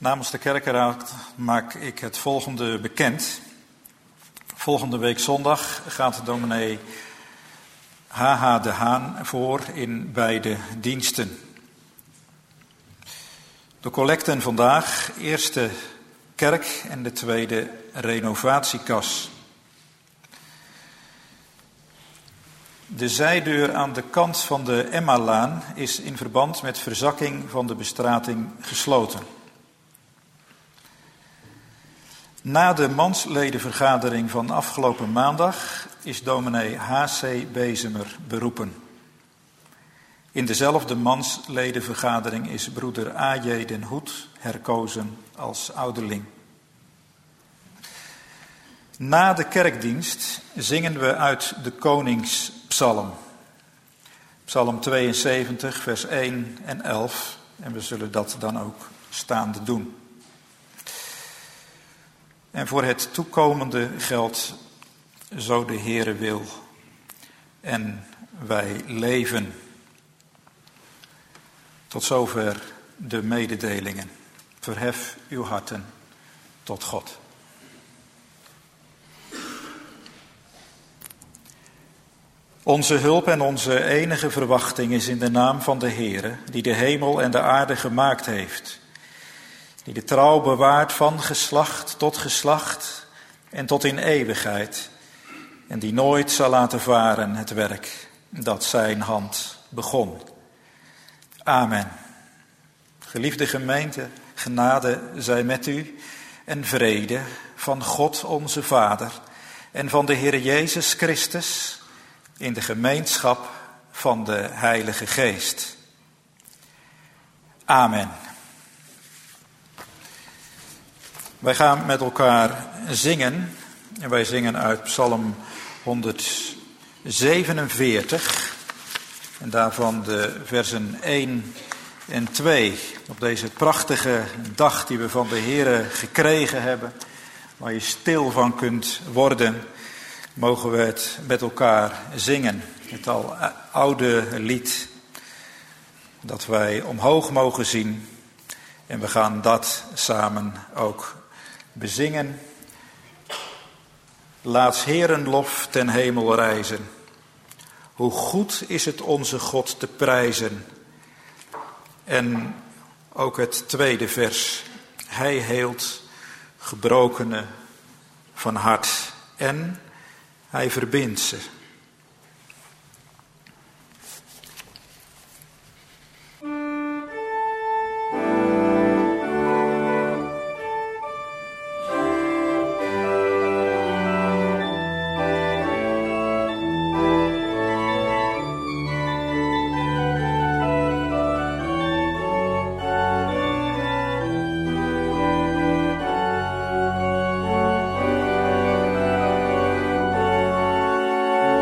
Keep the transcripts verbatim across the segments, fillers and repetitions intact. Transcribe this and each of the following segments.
Namens de kerkenraad maak ik het volgende bekend. Volgende week zondag gaat dominee H H de Haan voor in beide diensten. De collecten vandaag, eerste kerk en de tweede renovatiekas. De zijdeur aan de kant van de Emma-laan is in verband met verzakking van de bestrating gesloten. Na de mansledenvergadering van afgelopen maandag is dominee H C Bezemer beroepen. In dezelfde mansledenvergadering is broeder A J den Hoed herkozen als ouderling. Na de kerkdienst zingen we uit de Koningspsalm. Psalm tweeënzeventig, vers één en elf. En we zullen dat dan ook staande doen. En voor het toekomende geldt, zo de Heere wil. En wij leven. Tot zover de mededelingen. Verhef uw harten tot God. Onze hulp en onze enige verwachting is in de naam van de Heere, die de hemel en de aarde gemaakt heeft. Die de trouw bewaart van geslacht tot geslacht en tot in eeuwigheid. En die nooit zal laten varen het werk dat zijn hand begon. Amen. Geliefde gemeente, genade zij met u en vrede van God onze Vader en van de Heere Jezus Christus in de gemeenschap van de Heilige Geest. Amen. Wij gaan met elkaar zingen en wij zingen uit Psalm honderdzevenenveertig en daarvan de versen één en twee. Op deze prachtige dag die we van de Heere gekregen hebben, waar je stil van kunt worden, mogen we het met elkaar zingen. Het al oude lied dat wij omhoog mogen zien en we gaan dat samen ook bezingen. Laat Heerenlof ten hemel rijzen. Hoe goed is het onze God te prijzen. En ook het tweede vers. Hij heelt gebrokenen van hart en hij verbindt ze. Amen.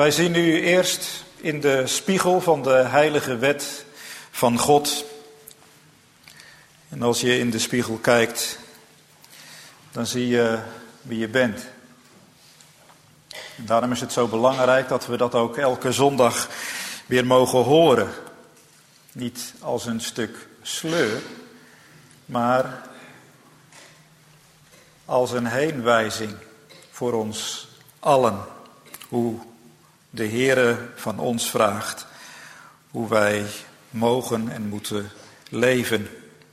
Wij zien nu eerst in de spiegel van de heilige wet van God. En als je in de spiegel kijkt, dan zie je wie je bent. En daarom is het zo belangrijk dat we dat ook elke zondag weer mogen horen. Niet als een stuk sleur, maar als een heenwijzing voor ons allen. Hoe de Heere van ons vraagt hoe wij mogen en moeten leven.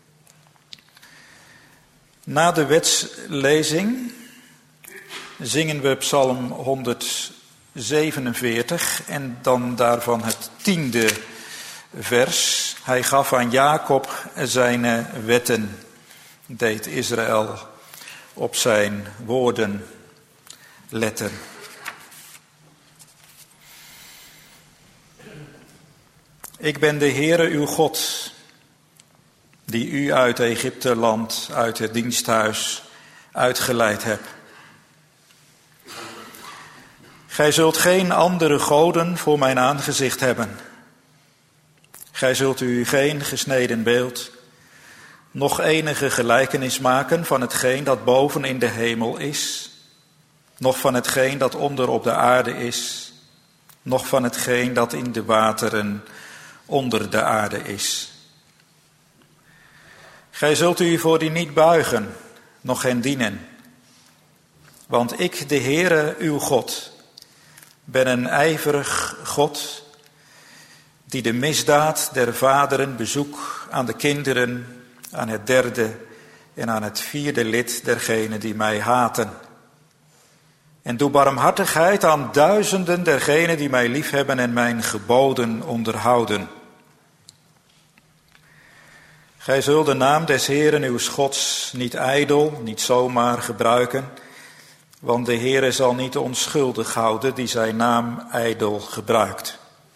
Na de wetslezing zingen we Psalm honderdzevenenveertig en dan daarvan het tiende vers. Hij gaf aan Jacob zijn wetten, deed Israël op zijn woorden letten. Ik ben de Heere uw God, die u uit Egypte-land, uit het diensthuis uitgeleid heb. Gij zult geen andere goden voor mijn aangezicht hebben. Gij zult u geen gesneden beeld, noch enige gelijkenis maken van hetgeen dat boven in de hemel is, noch van hetgeen dat onder op de aarde is, noch van hetgeen dat in de wateren onder de aarde is. Gij zult u voor die niet buigen, noch hen dienen. Want ik, de Heere, uw God, ben een ijverig God, die de misdaad der vaderen bezoek aan de kinderen, aan het derde en aan het vierde lid dergenen die mij haten. En doe barmhartigheid aan duizenden dergenen die mij liefhebben en mijn geboden onderhouden. Gij zult de naam des Heeren uws Gods niet ijdel, niet zomaar gebruiken, want de Heere zal niet onschuldig houden die zijn naam ijdel gebruikt.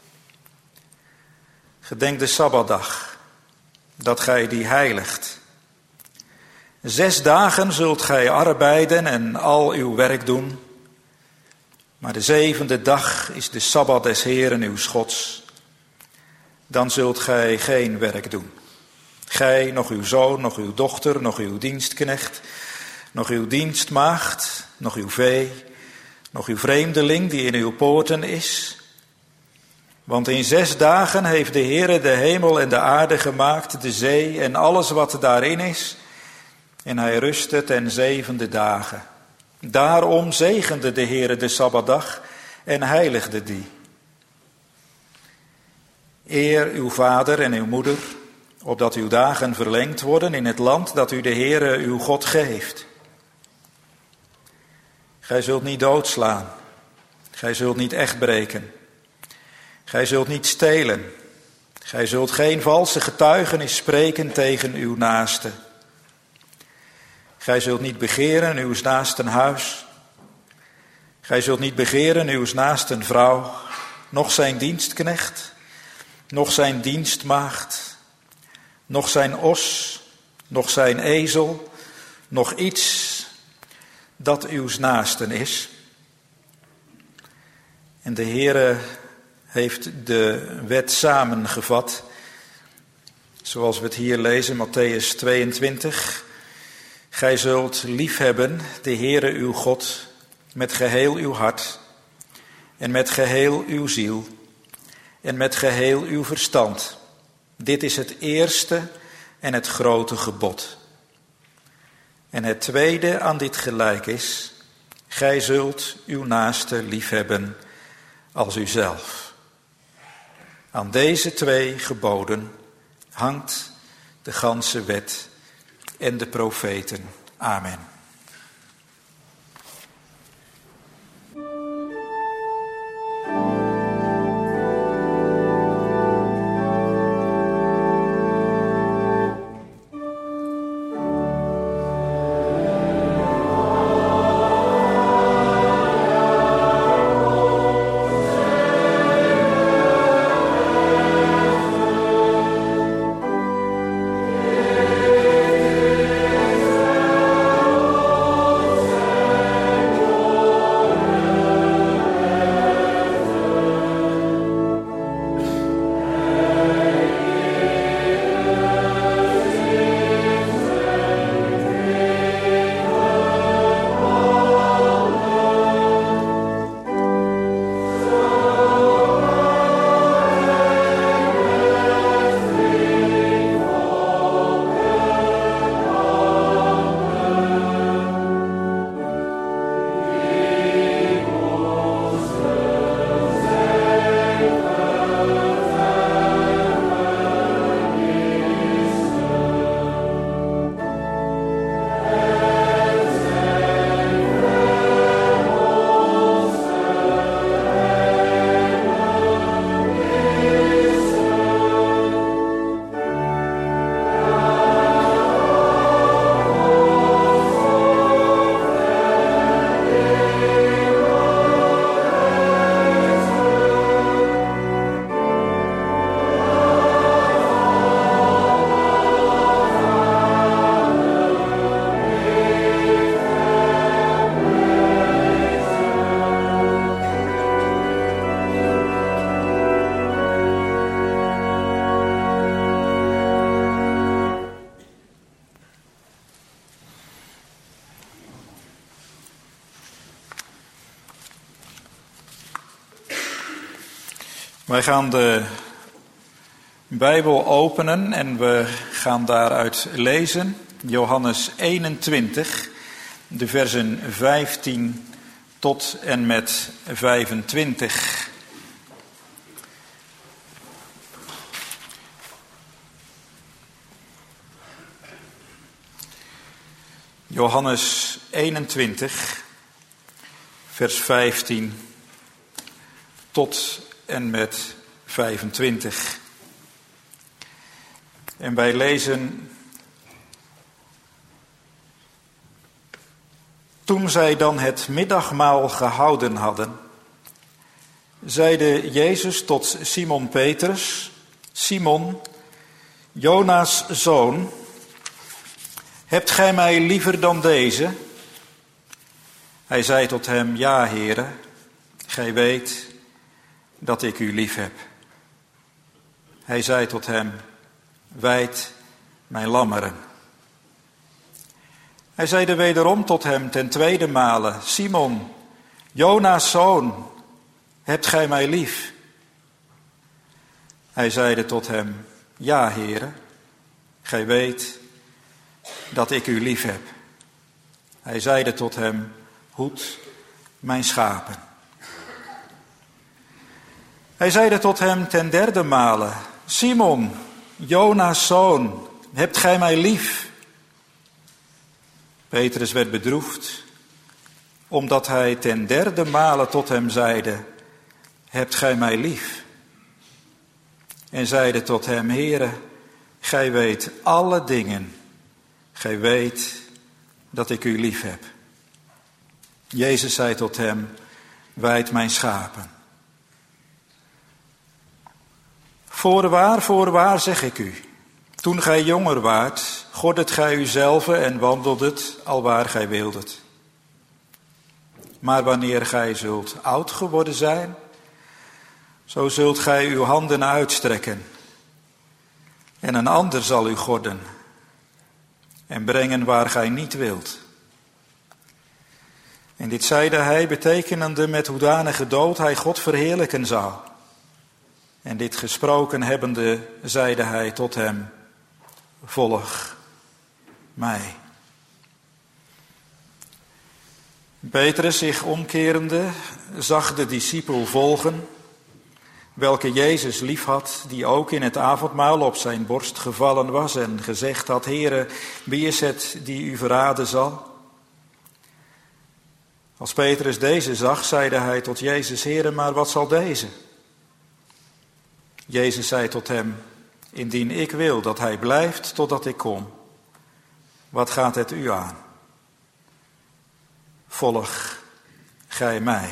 Gedenk de Sabbatdag, dat gij die heiligt. Zes dagen zult gij arbeiden en al uw werk doen, maar de zevende dag is de Sabbat des Heeren uws Gods. Dan zult gij geen werk doen. Gij, nog uw zoon, nog uw dochter, nog uw dienstknecht, nog uw dienstmaagd, nog uw vee, nog uw vreemdeling die in uw poorten is. Want in zes dagen heeft de Heere de hemel en de aarde gemaakt, de zee en alles wat daarin is. En hij rustte ten zevende dagen. Daarom zegende de Heere de Sabbatdag en heiligde die. Eer uw vader en uw moeder, opdat uw dagen verlengd worden in het land dat u de Heere uw God geeft. Gij zult niet doodslaan, gij zult niet echt breken, gij zult niet stelen, gij zult geen valse getuigenis spreken tegen uw naaste. Gij zult niet begeren uws naasten huis, gij zult niet begeren uws naasten vrouw, noch zijn dienstknecht, noch zijn dienstmaagd, noch zijn os, noch zijn ezel, nog iets dat uws naasten is. En de Heere heeft de wet samengevat, zoals we het hier lezen, Mattheüs tweeëntwintig. Gij zult liefhebben de Heere uw God met geheel uw hart en met geheel uw ziel en met geheel uw verstand. Dit is het eerste en het grote gebod. En het tweede aan dit gelijk is, gij zult uw naaste liefhebben als uzelf. Aan deze twee geboden hangt de ganse wet en de profeten. Amen. Wij gaan de Bijbel openen en we gaan daaruit lezen. Johannes eenentwintig, de versen vijftien tot en met vijfentwintig. Johannes eenentwintig, vers vijftien tot en met vijfentwintig. En wij lezen: Toen zij dan het middagmaal gehouden hadden, zeide Jezus tot Simon Petrus: Simon, Jona's zoon, hebt gij mij liever dan deze? Hij zei tot hem: Ja, Heere, gij weet dat ik u lief heb. Hij zei tot hem: Wijd mijn lammeren. Hij zeide wederom tot hem ten tweede male: Simon, Jona's zoon, hebt gij mij lief? Hij zeide tot hem: Ja, Heere, gij weet dat ik u lief heb. Hij zeide tot hem: Hoed mijn schapen. Hij zeide tot hem ten derde male: Simon, Jona's zoon, hebt gij mij lief? Petrus werd bedroefd, omdat hij ten derde male tot hem zeide: Hebt gij mij lief? En zeide tot hem: Heere, gij weet alle dingen. Gij weet dat ik u lief heb. Jezus zei tot hem: Wijd mijn schapen. Voorwaar, voorwaar zeg ik u, toen gij jonger waart, gordet gij uzelf en wandeldet alwaar gij wildet. Maar wanneer gij zult oud geworden zijn, zo zult gij uw handen uitstrekken, en een ander zal u gorden en brengen waar gij niet wilt. En dit zeide hij, betekenende met hoedanige dood hij God verheerlijken zou. En dit gesproken hebbende, zeide hij tot hem: Volg mij. Petrus, zich omkerende, zag de discipel volgen, welke Jezus lief had, die ook in het avondmaal op zijn borst gevallen was en gezegd had: Heere, wie is het die u verraden zal? Als Petrus deze zag, zeide hij tot Jezus: Heere, maar wat zal deze? Jezus zei tot hem: Indien ik wil dat hij blijft totdat ik kom, wat gaat het u aan? Volg gij mij.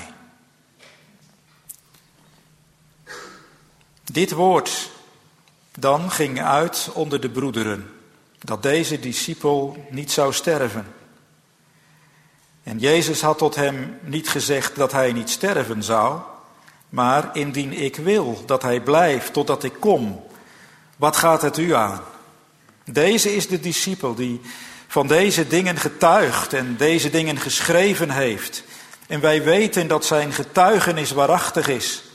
Dit woord dan ging uit onder de broederen, dat deze discipel niet zou sterven. En Jezus had tot hem niet gezegd dat hij niet sterven zou, maar indien ik wil dat hij blijft totdat ik kom, wat gaat het u aan? Deze is de discipel die van deze dingen getuigt en deze dingen geschreven heeft. En wij weten dat zijn getuigenis waarachtig is.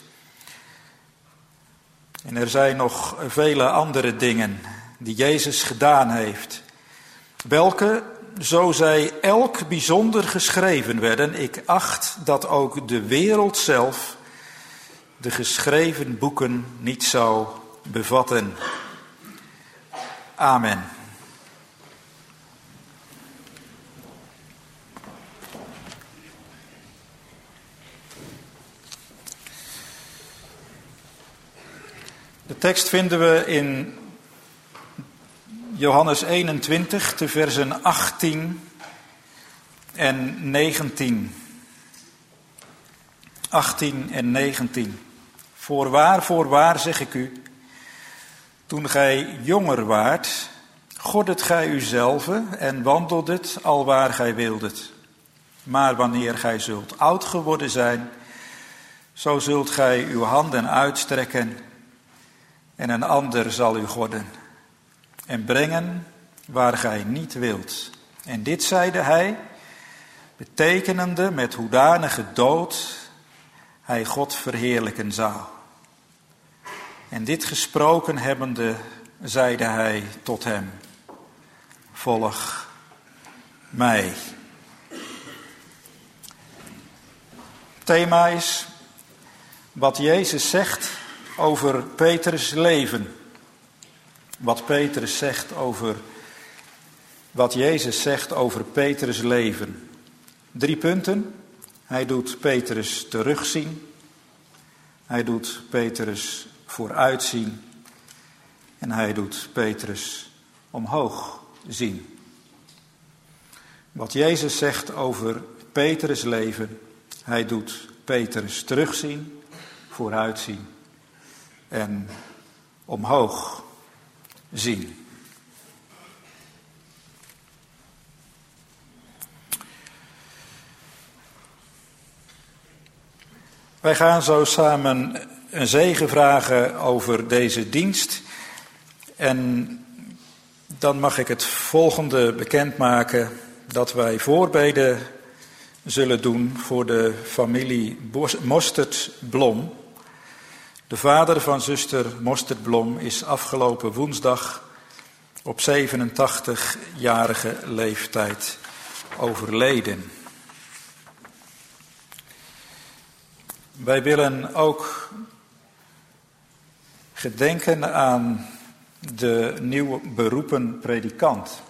En er zijn nog vele andere dingen die Jezus gedaan heeft, welke, zo zij elk bijzonder geschreven werden, ik acht dat ook de wereld zelf de geschreven boeken niet zou bevatten. Amen. De tekst vinden we in Johannes eenentwintig, de versen achttien en negentien. achttien en negentien. Voorwaar, voorwaar zeg ik u, toen gij jonger waart, gordet gij uzelf en wandeldet alwaar gij wildet. Maar wanneer gij zult oud geworden zijn, zo zult gij uw handen uitstrekken en een ander zal u gorden en brengen waar gij niet wilt. En dit zeide hij, betekenende met hoedanige dood hij God verheerlijken zou. En dit gesproken hebbende, zeide hij tot hem: volg mij. Het thema is wat Jezus zegt over Petrus' leven. Wat Petrus zegt over, wat Jezus zegt over Petrus' leven. Drie punten. Hij doet Petrus terugzien. Hij doet Petrus vooruitzien. En hij doet Petrus omhoog zien. Wat Jezus zegt over Petrus' leven. Hij doet Petrus terugzien, vooruitzien en omhoog zien. Wij gaan zo samen een zegen vragen over deze dienst. En dan mag ik het volgende bekendmaken: dat wij voorbeden zullen doen voor de familie Mostert-Blom. De vader van zuster Mostert-Blom is afgelopen woensdag op zevenentachtigjarige leeftijd overleden. Wij willen ook gedenken aan de nieuw beroepen predikant.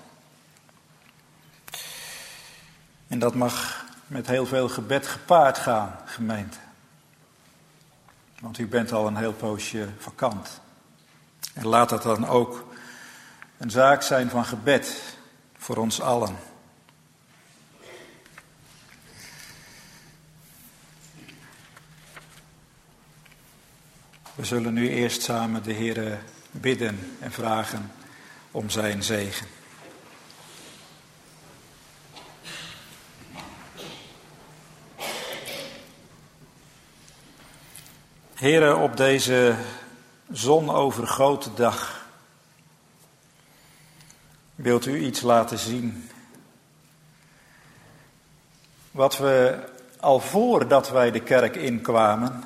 En dat mag met heel veel gebed gepaard gaan, gemeente. Want u bent al een heel poosje vakant. En laat dat dan ook een zaak zijn van gebed voor ons allen. We zullen nu eerst samen de Heere bidden en vragen om zijn zegen. Heere, op deze zonovergoten dag wilt u iets laten zien wat we al voordat wij de kerk inkwamen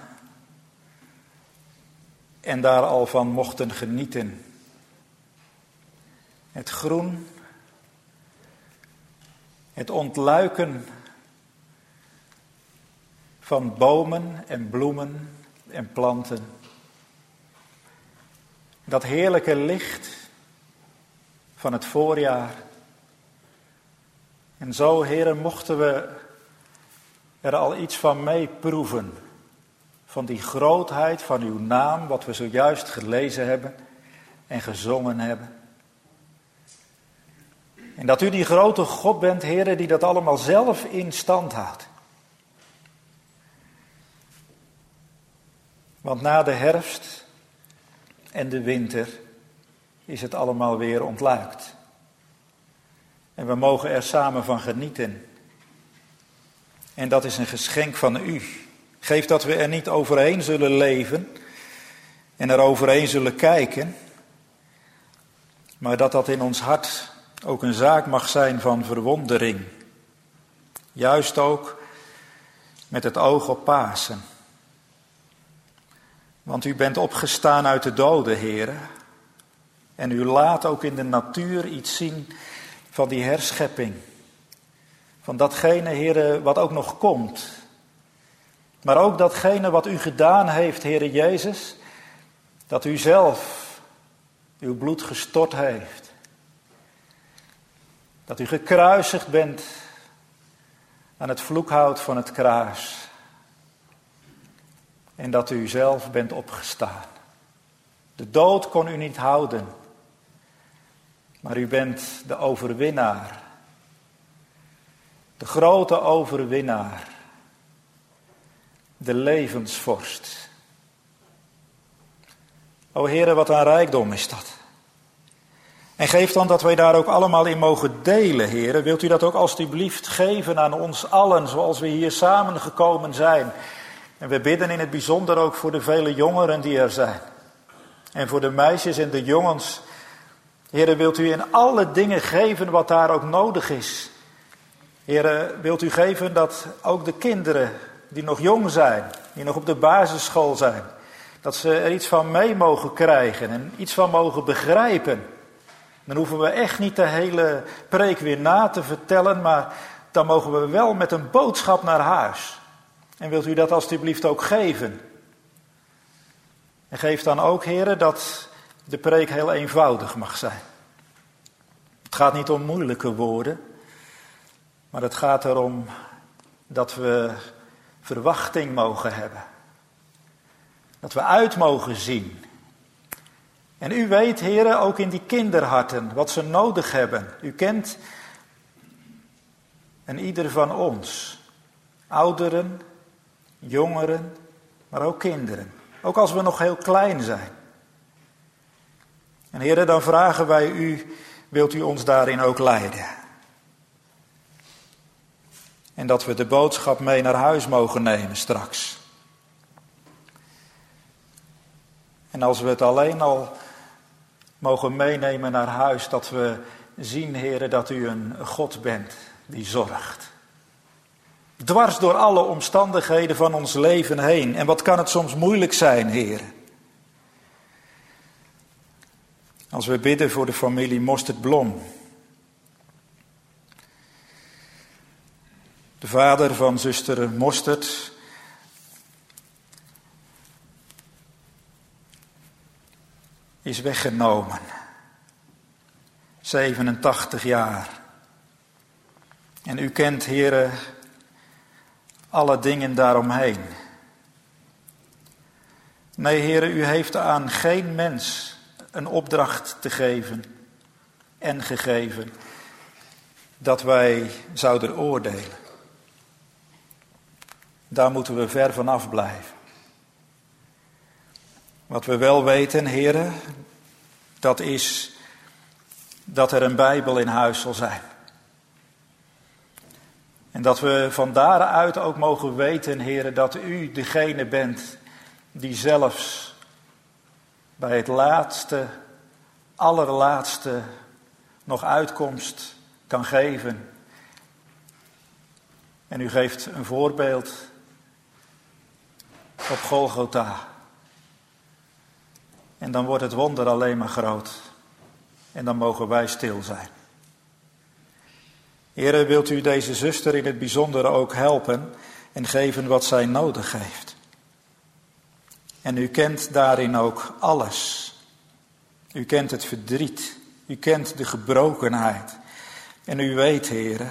en daar al van mochten genieten. Het groen, het ontluiken van bomen en bloemen en planten. Dat heerlijke licht van het voorjaar. En zo, Heere, mochten we er al iets van meeproeven. Van die grootheid van uw naam, wat we zojuist gelezen hebben en gezongen hebben. En dat u die grote God bent, Heere, die dat allemaal zelf in stand houdt. Want na de herfst en de winter is het allemaal weer ontluikt. En we mogen er samen van genieten. En dat is een geschenk van u. Geef dat we er niet overheen zullen leven en er overheen zullen kijken. Maar dat dat in ons hart ook een zaak mag zijn van verwondering. Juist ook met het oog op Pasen. Want u bent opgestaan uit de doden, Heere. En u laat ook in de natuur iets zien van die herschepping. Van datgene, Heere, wat ook nog komt. Maar ook datgene wat u gedaan heeft, Heere Jezus. Dat u zelf uw bloed gestort heeft. Dat u gekruisigd bent aan het vloekhout van het kruis. En dat u zelf bent opgestaan. De dood kon u niet houden. Maar u bent de overwinnaar. De grote overwinnaar. De levensvorst. O Heere, wat een rijkdom is dat. En geef dan dat wij daar ook allemaal in mogen delen, Heere. Wilt u dat ook alstublieft geven aan ons allen, zoals we hier samengekomen zijn. En we bidden in het bijzonder ook voor de vele jongeren die er zijn. En voor de meisjes en de jongens. Heere, wilt u in alle dingen geven wat daar ook nodig is. Heere, wilt u geven dat ook de kinderen die nog jong zijn, die nog op de basisschool zijn, Dat ze er iets van mee mogen krijgen en iets van mogen begrijpen. Dan hoeven we echt niet de hele preek weer na te vertellen, maar dan mogen we wel met een boodschap naar huis. En wilt u dat alstublieft ook geven? En geef dan ook, heren, dat de preek heel eenvoudig mag zijn. Het gaat niet om moeilijke woorden, maar het gaat erom dat we verwachting mogen hebben. Dat we uit mogen zien. En u weet, heren, ook in die kinderharten wat ze nodig hebben. U kent en ieder van ons. Ouderen, jongeren, maar ook kinderen. Ook als we nog heel klein zijn. En heren, dan vragen wij u, wilt u ons daarin ook leiden? En dat we de boodschap mee naar huis mogen nemen straks. En als we het alleen al mogen meenemen naar huis, dat we zien, heren, dat u een God bent die zorgt. Dwars door alle omstandigheden van ons leven heen. En wat kan het soms moeilijk zijn, heren. Als we bidden voor de familie Mostert-Blom. De vader van zuster Mostert is weggenomen. zevenentachtig jaar. En u kent, heren, alle dingen daaromheen. Nee, heren, u heeft aan geen mens een opdracht te geven en gegeven dat wij zouden oordelen. Daar moeten we ver van af blijven. Wat we wel weten, heren, dat is dat er een Bijbel in huis zal zijn. En dat we van daaruit ook mogen weten, heren, dat u degene bent die zelfs bij het laatste, allerlaatste nog uitkomst kan geven. En u geeft een voorbeeld op Golgotha. En dan wordt het wonder alleen maar groot. En dan mogen wij stil zijn. Heere, wilt u deze zuster in het bijzonder ook helpen en geven wat zij nodig heeft. En u kent daarin ook alles. U kent het verdriet. U kent de gebrokenheid. En u weet, Heere.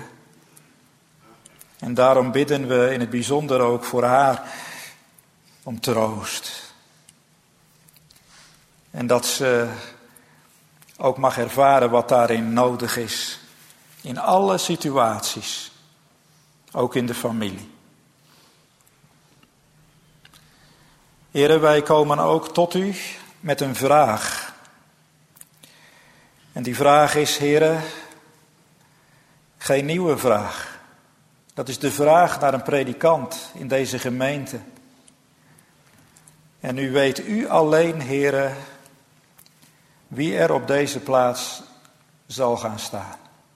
En daarom bidden we in het bijzonder ook voor haar om troost. En dat ze ook mag ervaren wat daarin nodig is. In alle situaties. Ook in de familie. Heere, wij komen ook tot u met een vraag. En die vraag is, Heere, geen nieuwe vraag. Dat is de vraag naar een predikant in deze gemeente. En nu weet u alleen, Heere, wie er op deze plaats zal gaan staan.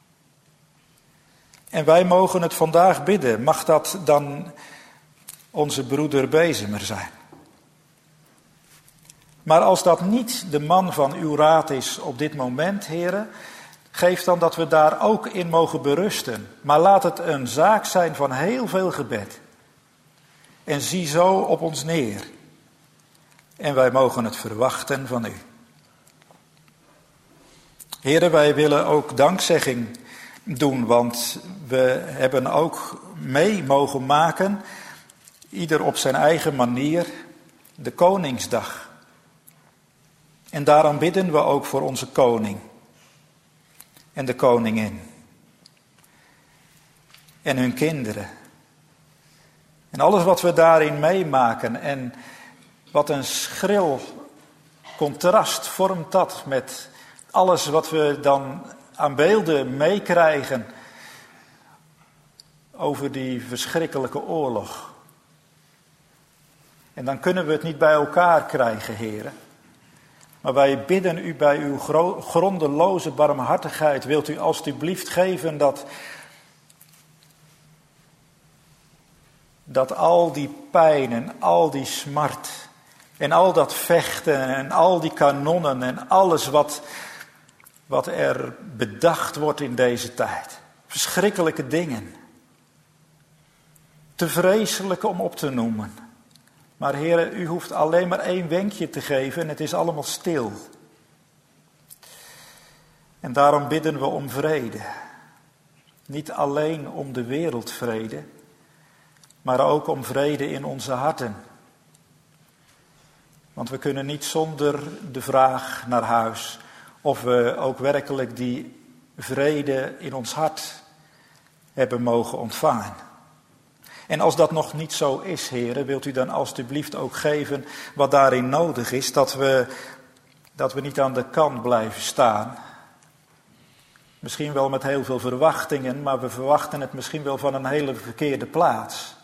En wij mogen het vandaag bidden. Mag dat dan onze broeder Bezemer zijn? Maar als dat niet de man van uw raad is op dit moment, heren, geef dan dat we daar ook in mogen berusten. Maar laat het een zaak zijn van heel veel gebed. En zie zo op ons neer. En wij mogen het verwachten van u. Heren, wij willen ook dankzegging doen, want we hebben ook mee mogen maken, ieder op zijn eigen manier, de Koningsdag. En daarom bidden we ook voor onze koning en de koningin en hun kinderen. En alles wat we daarin meemaken en wat een schril contrast vormt dat met alles wat we dan aan beelden meekrijgen over die verschrikkelijke oorlog. En dan kunnen we het niet bij elkaar krijgen, heren. Maar wij bidden u bij uw gro- grondeloze barmhartigheid, wilt u alstublieft geven dat, dat al die pijn en al die smart En al dat vechten en al die kanonnen en alles wat, wat er bedacht wordt in deze tijd. Verschrikkelijke dingen. Te vreselijk om op te noemen. Maar Heere, u hoeft alleen maar één wenkje te geven en het is allemaal stil. En daarom bidden we om vrede. Niet alleen om de wereldvrede, maar ook om vrede in onze harten. Want we kunnen niet zonder de vraag naar huis of we ook werkelijk die vrede in ons hart hebben mogen ontvangen. En als dat nog niet zo is, heren, wilt u dan alstublieft ook geven wat daarin nodig is, dat we, dat we niet aan de kant blijven staan. Misschien wel met heel veel verwachtingen, maar we verwachten het misschien wel van een hele verkeerde plaats.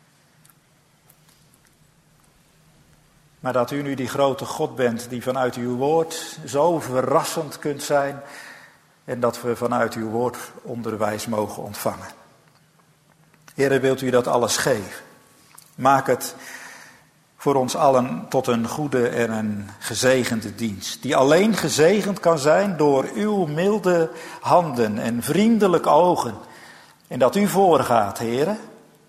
Maar dat u nu die grote God bent die vanuit uw woord zo verrassend kunt zijn en dat we vanuit uw woord onderwijs mogen ontvangen. Heere, wilt u dat alles geven? Maak het voor ons allen tot een goede en een gezegende dienst. Die alleen gezegend kan zijn door uw milde handen en vriendelijke ogen. En dat u voorgaat, Heere.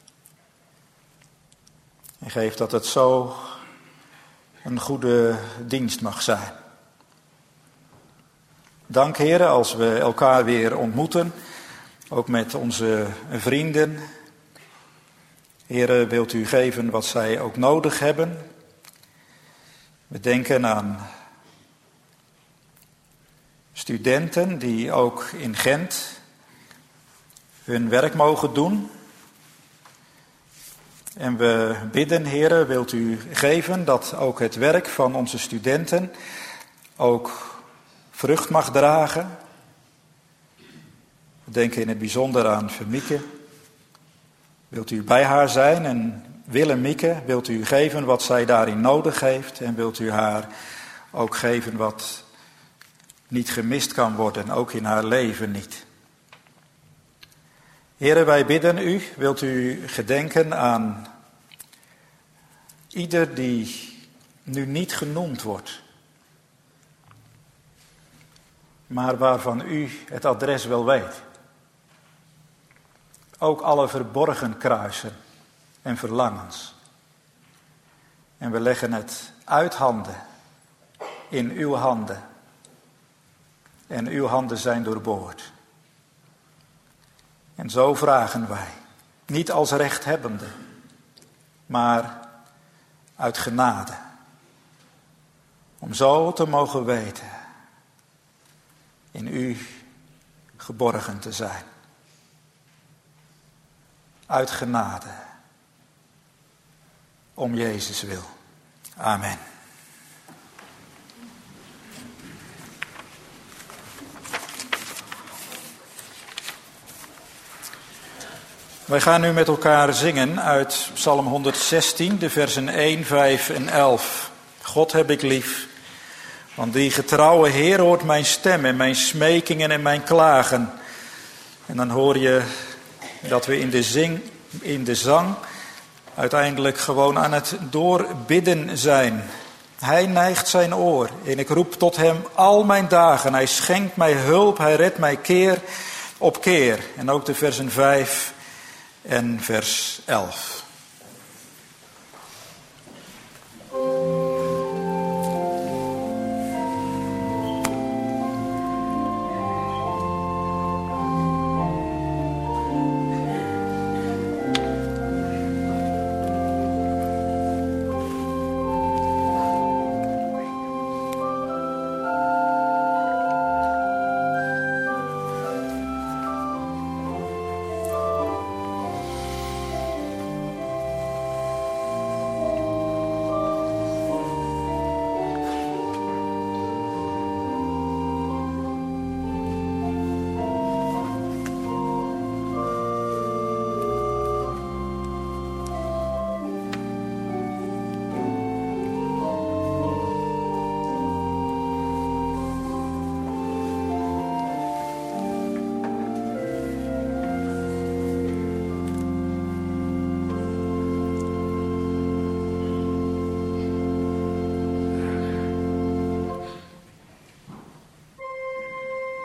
En geef dat het zo een goede dienst mag zijn. Dank, Heere, als we elkaar weer ontmoeten. Ook met onze vrienden. Heere, wilt u geven wat zij ook nodig hebben. We denken aan studenten die ook in Gent hun werk mogen doen. En we bidden, Heere, wilt u geven dat ook het werk van onze studenten ook vrucht mag dragen. We denken in het bijzonder aan Vermieke. Wilt u bij haar zijn en Willemieke, wilt u geven wat zij daarin nodig heeft en wilt u haar ook geven wat niet gemist kan worden, ook in haar leven niet. Heere, wij bidden u, wilt u gedenken aan ieder die nu niet genoemd wordt, maar waarvan u het adres wel weet. Ook alle verborgen kruisen en verlangens. En we leggen het uit handen, in uw handen. En uw handen zijn doorboord. En zo vragen wij, niet als rechthebbende, maar uit genade. Om zo te mogen weten, in u geborgen te zijn. Uit genade. Om Jezus wil. Amen. Wij gaan nu met elkaar zingen uit Psalm honderdzestien, de versen één, vijf en elf. God heb ik lief, want die getrouwe Heer hoort mijn stem en mijn smekingen en mijn klagen. En dan hoor je dat we in de, zing, in de zang uiteindelijk gewoon aan het doorbidden zijn. Hij neigt zijn oor en ik roep tot hem al mijn dagen. Hij schenkt mij hulp, hij redt mij keer op keer. En ook de versen vijf en vers elf.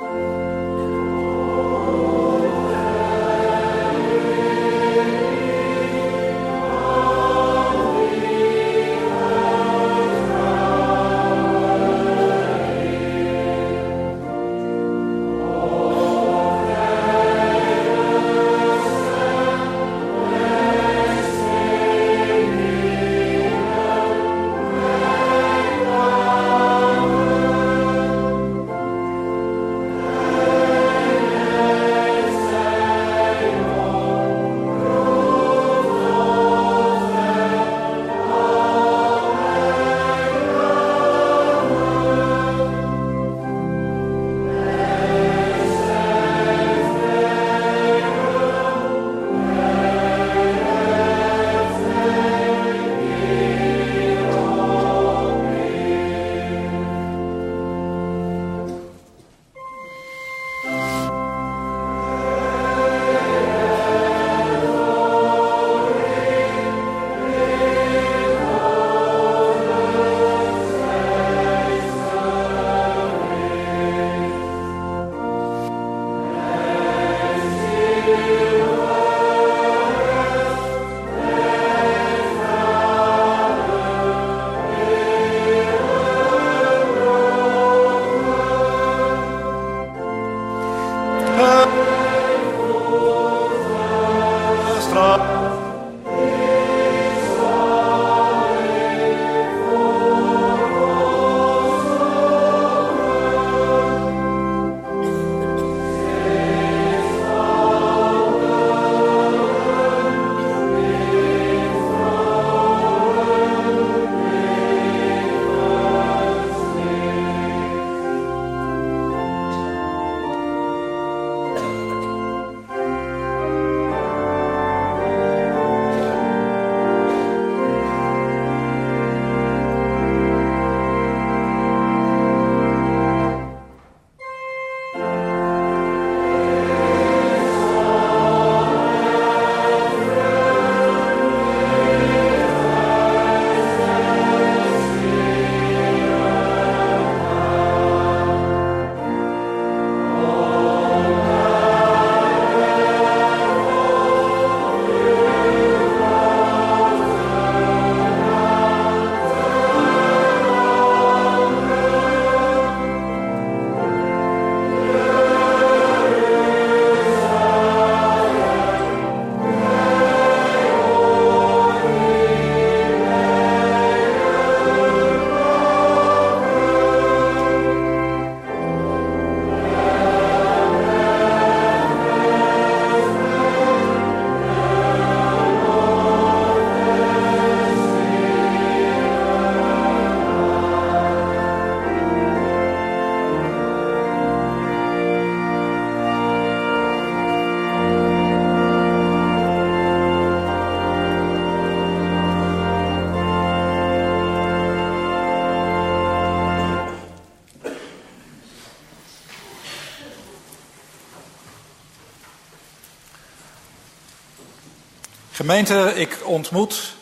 Gemeente, ik ontmoet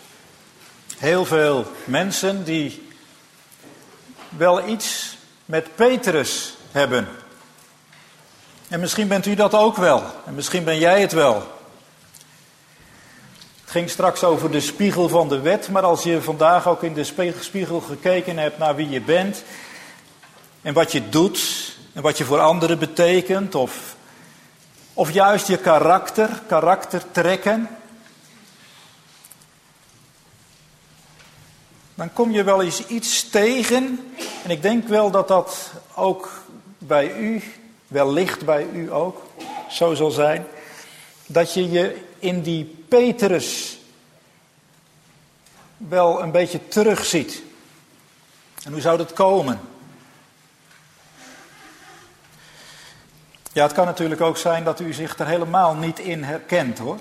heel veel mensen die wel iets met Petrus hebben. En misschien bent u dat ook wel. En misschien ben jij het wel. Het ging straks over de spiegel van de wet. Maar als je vandaag ook in de spiegel gekeken hebt naar wie je bent. En wat je doet. En wat je voor anderen betekent. Of, of juist je karakter. Karaktertrekken. Dan kom je wel eens iets tegen. En ik denk wel dat dat ook bij u, wellicht bij u ook, zo zal zijn. Dat je je in die Petrus wel een beetje terugziet. En hoe zou dat komen? Ja, het kan natuurlijk ook zijn dat u zich er helemaal niet in herkent, hoor.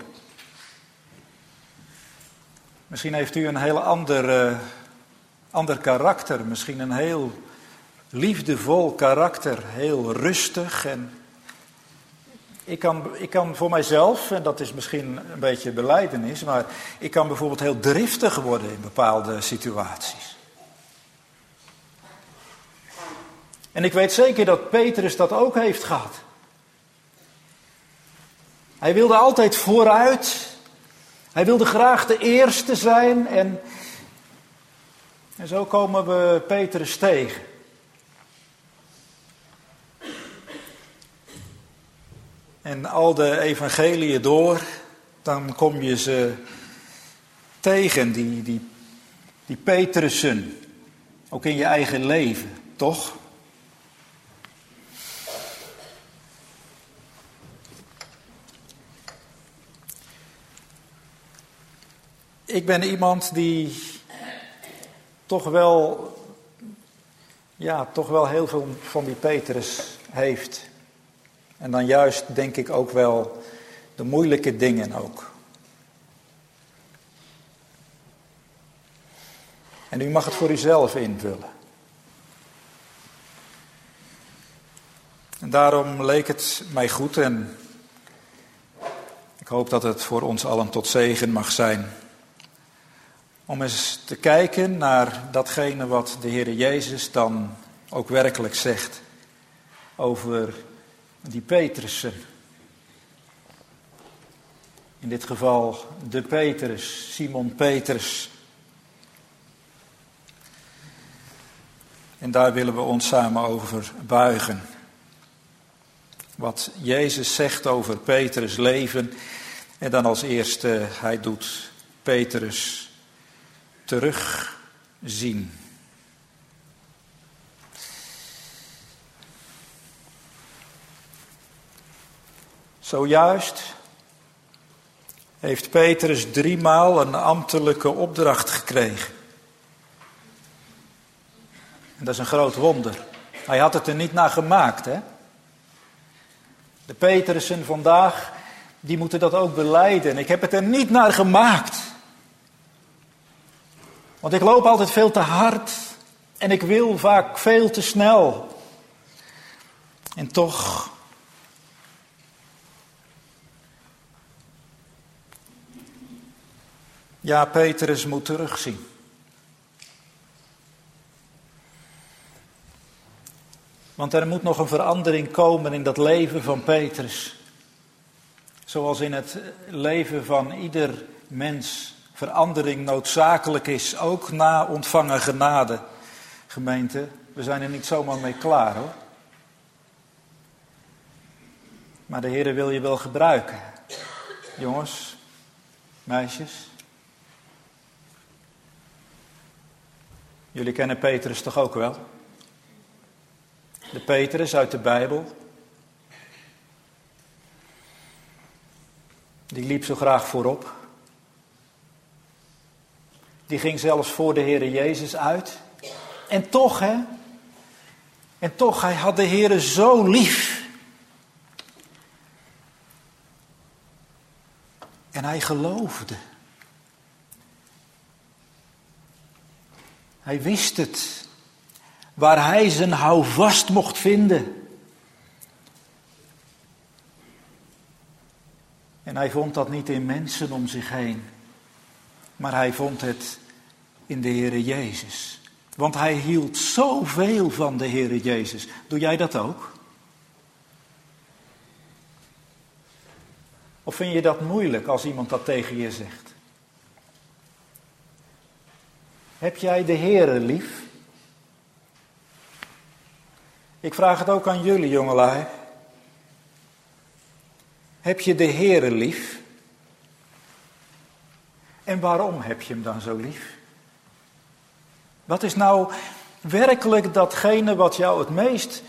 Misschien heeft u een heel ander, uh, ander karakter. Misschien een heel liefdevol karakter. Heel rustig. En ik kan, ik kan voor mijzelf, en dat is misschien een beetje belijdenis, maar ik kan bijvoorbeeld heel driftig worden in bepaalde situaties. En ik weet zeker dat Petrus dat ook heeft gehad. Hij wilde altijd vooruit. Hij wilde graag de eerste zijn. En, en zo komen we Petrus tegen. En al de evangeliën door, dan kom je ze tegen, die, die, die Petrussen. Ook in je eigen leven, toch? Ik ben iemand die toch wel, ja, toch wel heel veel van die Petrus heeft. En dan juist denk ik ook wel de moeilijke dingen ook. En u mag het voor uzelf invullen. En daarom leek het mij goed en ik hoop dat het voor ons allen tot zegen mag zijn. Om eens te kijken naar datgene wat de Heer Jezus dan ook werkelijk zegt over die Petrussen. In dit geval de Petrus, Simon Petrus. En daar willen we ons samen over buigen. Wat Jezus zegt over Petrus' leven. En dan als eerste, hij doet Petrus terugzien. Zojuist heeft Petrus driemaal een ambtelijke opdracht gekregen. En dat is een groot wonder. Hij had het er niet naar gemaakt, hè? De Petrussen vandaag, die moeten dat ook belijden. Ik heb het er niet naar gemaakt. Want ik loop altijd veel te hard en ik wil vaak veel te snel. En toch, ja, Petrus moet terugzien. Want er moet nog een verandering komen in dat leven van Petrus. Zoals in het leven van ieder mens verandering noodzakelijk is, ook na ontvangen genade. Gemeente, we zijn er niet zomaar mee klaar, hoor. Maar de Heer wil je wel gebruiken. Jongens, meisjes. Jullie kennen Petrus toch ook wel? De Petrus uit de Bijbel. Die liep zo graag voorop. Die ging zelfs voor de Heere Jezus uit. En toch, hè. En toch, hij had de Heere zo lief. En hij geloofde. Hij wist het. Waar hij zijn houvast mocht vinden. En hij vond dat niet in mensen om zich heen. Maar hij vond het in de Heere Jezus. Want hij hield zoveel van de Heere Jezus. Doe jij dat ook? Of vind je dat moeilijk als iemand dat tegen je zegt? Heb jij de Heere lief? Ik vraag het ook aan jullie, jongelui. Heb je de Heere lief? En waarom heb je hem dan zo lief? Wat is nou werkelijk datgene wat jou het meest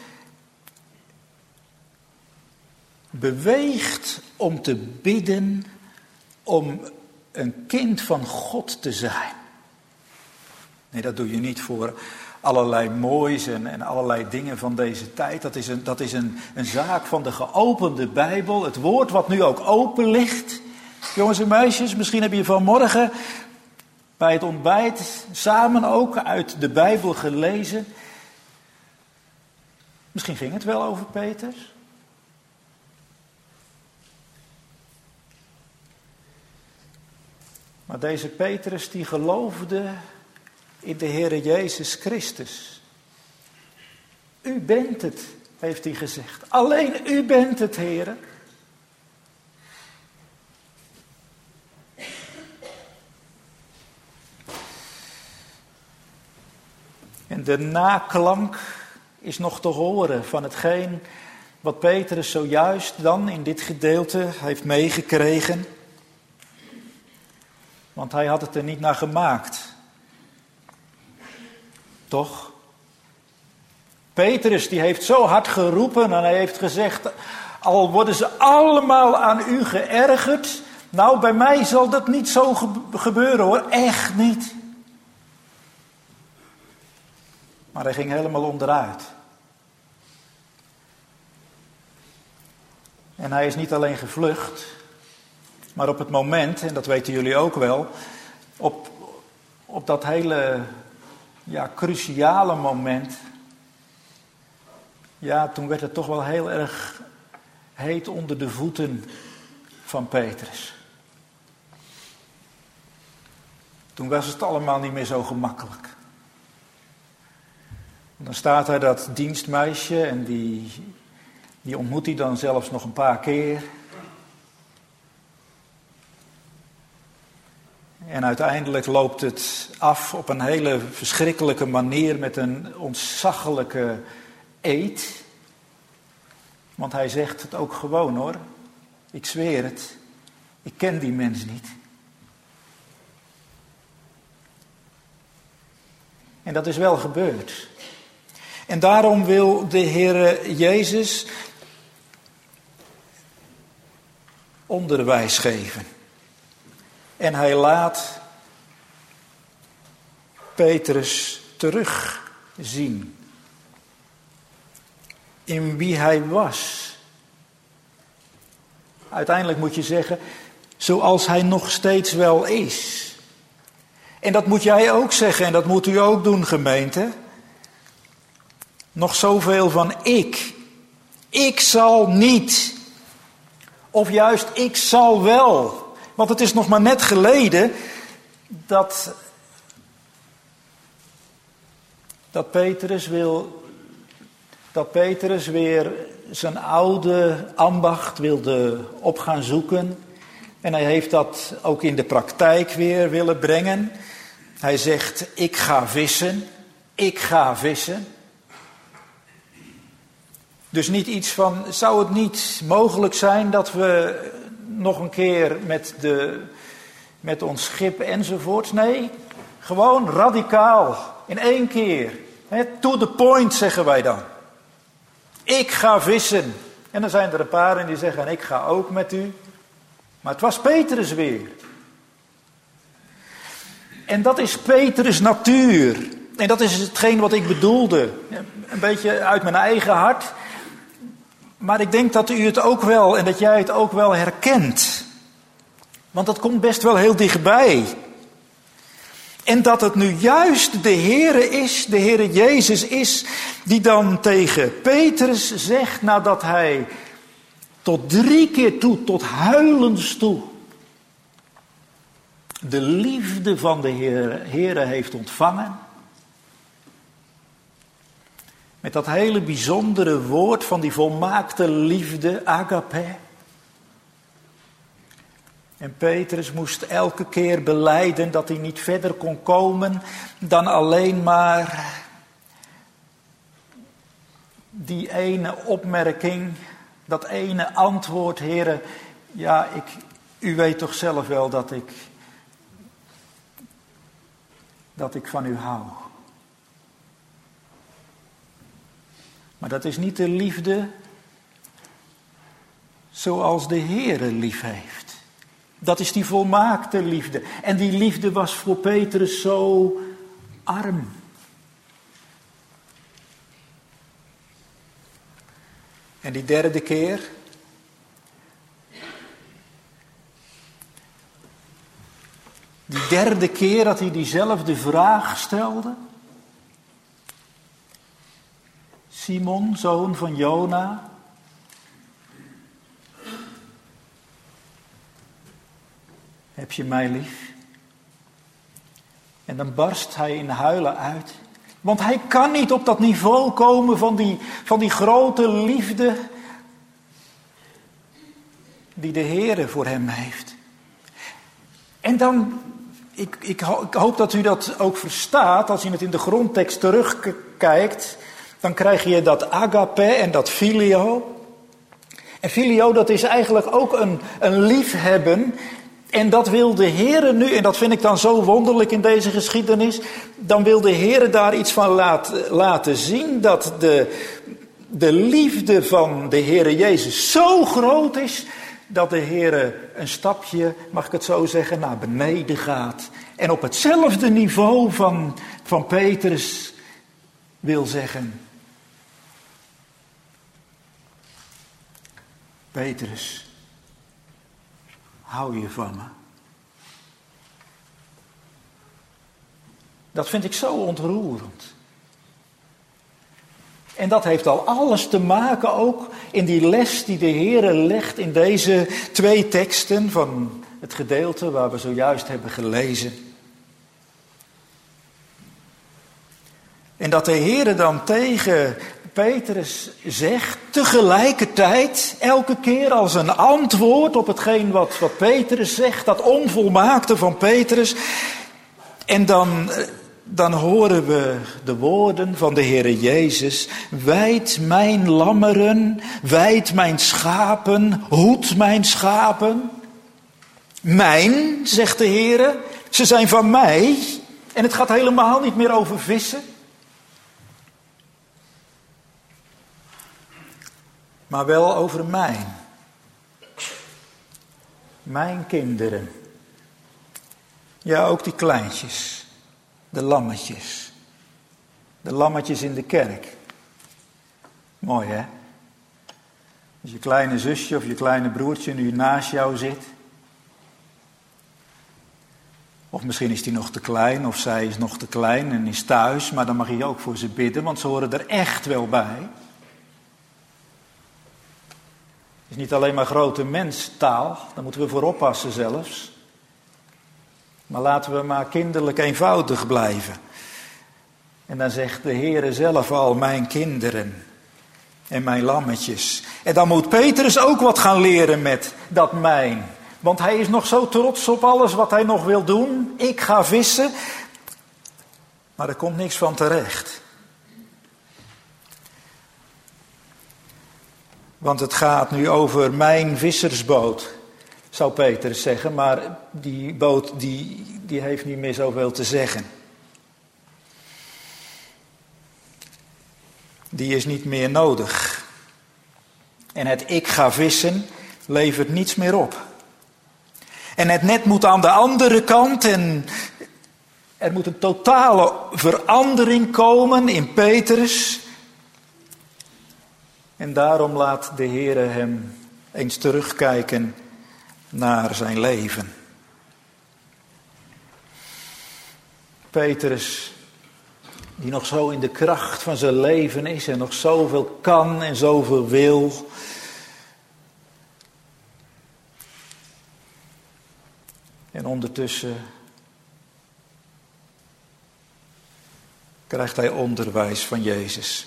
beweegt om te bidden, om een kind van God te zijn? Nee, dat doe je niet voor allerlei moois en, en allerlei dingen van deze tijd. Dat is, een, dat is een, een zaak van de geopende Bijbel. Het woord wat nu ook open ligt. Jongens en meisjes, misschien heb je vanmorgen bij het ontbijt samen ook uit de Bijbel gelezen. Misschien ging het wel over Petrus. Maar deze Petrus die geloofde in de Heere Jezus Christus. U bent het, heeft hij gezegd. Alleen u bent het, Heere. En de naklank is nog te horen van hetgeen wat Petrus zojuist dan in dit gedeelte heeft meegekregen. Want hij had het er niet naar gemaakt. Toch? Petrus die heeft zo hard geroepen en hij heeft gezegd, al worden ze allemaal aan u geërgerd, nou bij mij zal dat niet zo gebeuren hoor, echt niet. Maar hij ging helemaal onderuit. En hij is niet alleen gevlucht, maar op het moment, en dat weten jullie ook wel, op, op dat hele ja, cruciale moment, ja, toen werd het toch wel heel erg heet onder de voeten van Petrus. Toen was het allemaal niet meer zo gemakkelijk. Dan staat er dat dienstmeisje en die, die ontmoet hij dan zelfs nog een paar keer. En uiteindelijk loopt het af op een hele verschrikkelijke manier met een ontzaglijke eed. Want hij zegt het ook gewoon hoor. Ik zweer het. Ik ken die mens niet. En dat is wel gebeurd. En daarom wil de Heere Jezus onderwijs geven. En hij laat Petrus terugzien in wie hij was. Uiteindelijk moet je zeggen, zoals hij nog steeds wel is. En dat moet jij ook zeggen en dat moet u ook doen, gemeente. Nog zoveel van ik. Ik zal niet. Of juist ik zal wel. Want het is nog maar net geleden dat, dat Petrus wil, dat Petrus weer zijn oude ambacht wilde op gaan zoeken. En hij heeft dat ook in de praktijk weer willen brengen. Hij zegt, ik ga vissen. Ik ga vissen. Dus niet iets van, zou het niet mogelijk zijn dat we nog een keer met, de, met ons schip enzovoorts? Nee, gewoon radicaal, in één keer. He, to the point zeggen wij dan. Ik ga vissen. En dan zijn er een paar en die zeggen, ik ga ook met u. Maar het was Petrus weer. En dat is Petrus' natuur. En dat is hetgeen wat ik bedoelde. Een beetje uit mijn eigen hart. Maar ik denk dat u het ook wel en dat jij het ook wel herkent. Want dat komt best wel heel dichtbij. En dat het nu juist de Heere is, de Heere Jezus is, die dan tegen Petrus zegt nadat hij tot drie keer toe, tot huilens toe, de liefde van de Heere, Heere heeft ontvangen. Met dat hele bijzondere woord van die volmaakte liefde, agape. En Petrus moest elke keer belijden dat hij niet verder kon komen dan alleen maar die ene opmerking, dat ene antwoord, Heere, ja, ik, u weet toch zelf wel dat ik, dat ik van u hou. Maar dat is niet de liefde zoals de Heere lief heeft. Dat is die volmaakte liefde. En die liefde was voor Petrus zo arm. En die derde keer, die derde keer dat hij diezelfde vraag stelde. Simon, zoon van Jona. Heb je mij lief? En dan barst hij in huilen uit. Want hij kan niet op dat niveau komen van die, van die grote liefde die de Heere voor hem heeft. En dan, ik, ik, ik hoop dat u dat ook verstaat, als je het in de grondtekst terugkijkt, dan krijg je dat agape en dat filio. En filio, dat is eigenlijk ook een, een liefhebben. En dat wil de Heere nu, en dat vind ik dan zo wonderlijk in deze geschiedenis, dan wil de Heere daar iets van laat, laten zien, dat de, de liefde van de Heere Jezus zo groot is, dat de Heere een stapje, mag ik het zo zeggen, naar beneden gaat. En op hetzelfde niveau van, van Petrus wil zeggen: Petrus, hou je van me? Dat vind ik zo ontroerend. En dat heeft al alles te maken ook in die les die de Heere legt in deze twee teksten van het gedeelte waar we zojuist hebben gelezen. En dat de Heere dan tegen Petrus zegt, tegelijkertijd, elke keer als een antwoord op hetgeen wat, wat Petrus zegt, dat onvolmaakte van Petrus. En dan, dan horen we de woorden van de Heere Jezus: wijd mijn lammeren, wijd mijn schapen, hoed mijn schapen. Mijn, zegt de Heere, ze zijn van mij. En het gaat helemaal niet meer over vissen. Maar wel over mijn. Mijn kinderen. Ja, ook die kleintjes. De lammetjes. De lammetjes in de kerk. Mooi, hè? Als je kleine zusje of je kleine broertje nu naast jou zit. Of misschien is die nog te klein of zij is nog te klein en is thuis. Maar dan mag je ook voor ze bidden, want ze horen er echt wel bij. Het is niet alleen maar grote menstaal, daar moeten we voor oppassen zelfs. Maar laten we maar kinderlijk eenvoudig blijven. En dan zegt de Heere zelf al: mijn kinderen en mijn lammetjes. En dan moet Petrus ook wat gaan leren met dat mijn. Want hij is nog zo trots op alles wat hij nog wil doen. Ik ga vissen. Maar er komt niks van terecht. Want het gaat nu over mijn vissersboot, zou Petrus zeggen. Maar die boot die, die heeft niet meer zoveel te zeggen. Die is niet meer nodig. En het ik ga vissen levert niets meer op. En het net moet aan de andere kant en er moet een totale verandering komen in Petrus. En daarom laat de Heere hem eens terugkijken naar zijn leven. Petrus, die nog zo in de kracht van zijn leven is en nog zoveel kan en zoveel wil. En ondertussen krijgt hij onderwijs van Jezus.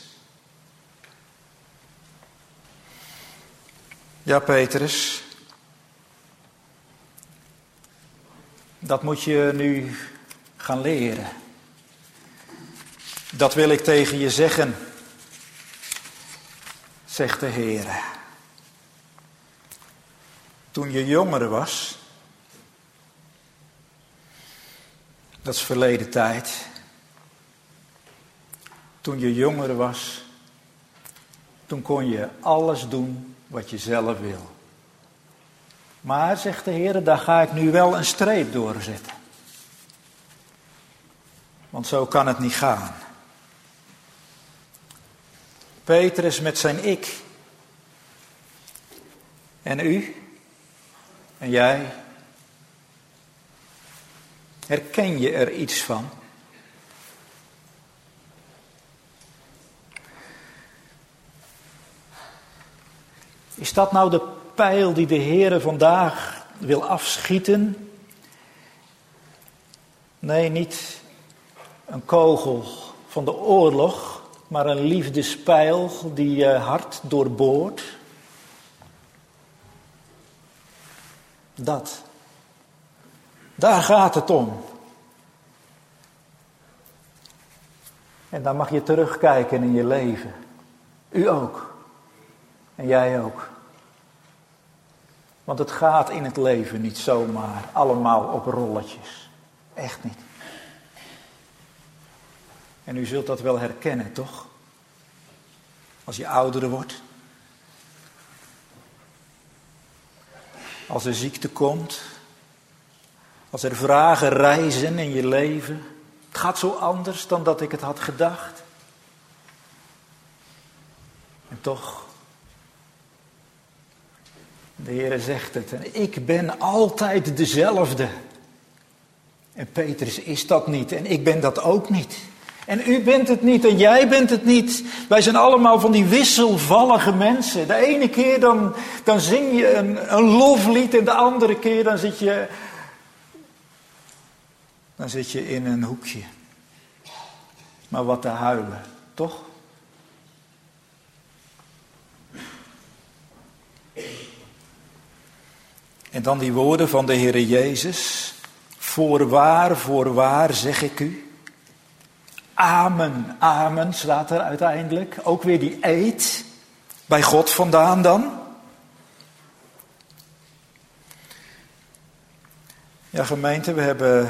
Ja, Petrus, dat moet je nu gaan leren. Dat wil ik tegen je zeggen, zegt de Heere. Toen je jonger was, dat is verleden tijd. Toen je jonger was, toen kon je alles doen wat je zelf wil. Maar, zegt de Heer, daar ga ik nu wel een streep doorzetten. Want zo kan het niet gaan. Petrus met zijn ik. En u. En jij. Herken je er iets van? Is dat nou de pijl die de Heere vandaag wil afschieten? Nee, niet een kogel van de oorlog, maar een liefdespijl die je hart doorboort. Dat. Daar gaat het om. En dan mag je terugkijken in je leven. U ook. En jij ook. Want het gaat in het leven niet zomaar allemaal op rolletjes. Echt niet. En u zult dat wel herkennen, toch? Als je ouder wordt. Als er ziekte komt. Als er vragen rijzen in je leven. Het gaat zo anders dan dat ik het had gedacht. En toch. De Heere zegt het. En ik ben altijd dezelfde. En Petrus is dat niet. En ik ben dat ook niet. En u bent het niet en jij bent het niet. Wij zijn allemaal van die wisselvallige mensen. De ene keer dan, dan zing je een, een loflied en de andere keer dan zit je... Dan zit je in een hoekje. Maar wat te huilen, toch? En dan die woorden van de Heere Jezus. Voorwaar, voorwaar zeg ik u. Amen, amen, staat er uiteindelijk. Ook weer die eed. Bij God vandaan dan. Ja, gemeente, we hebben...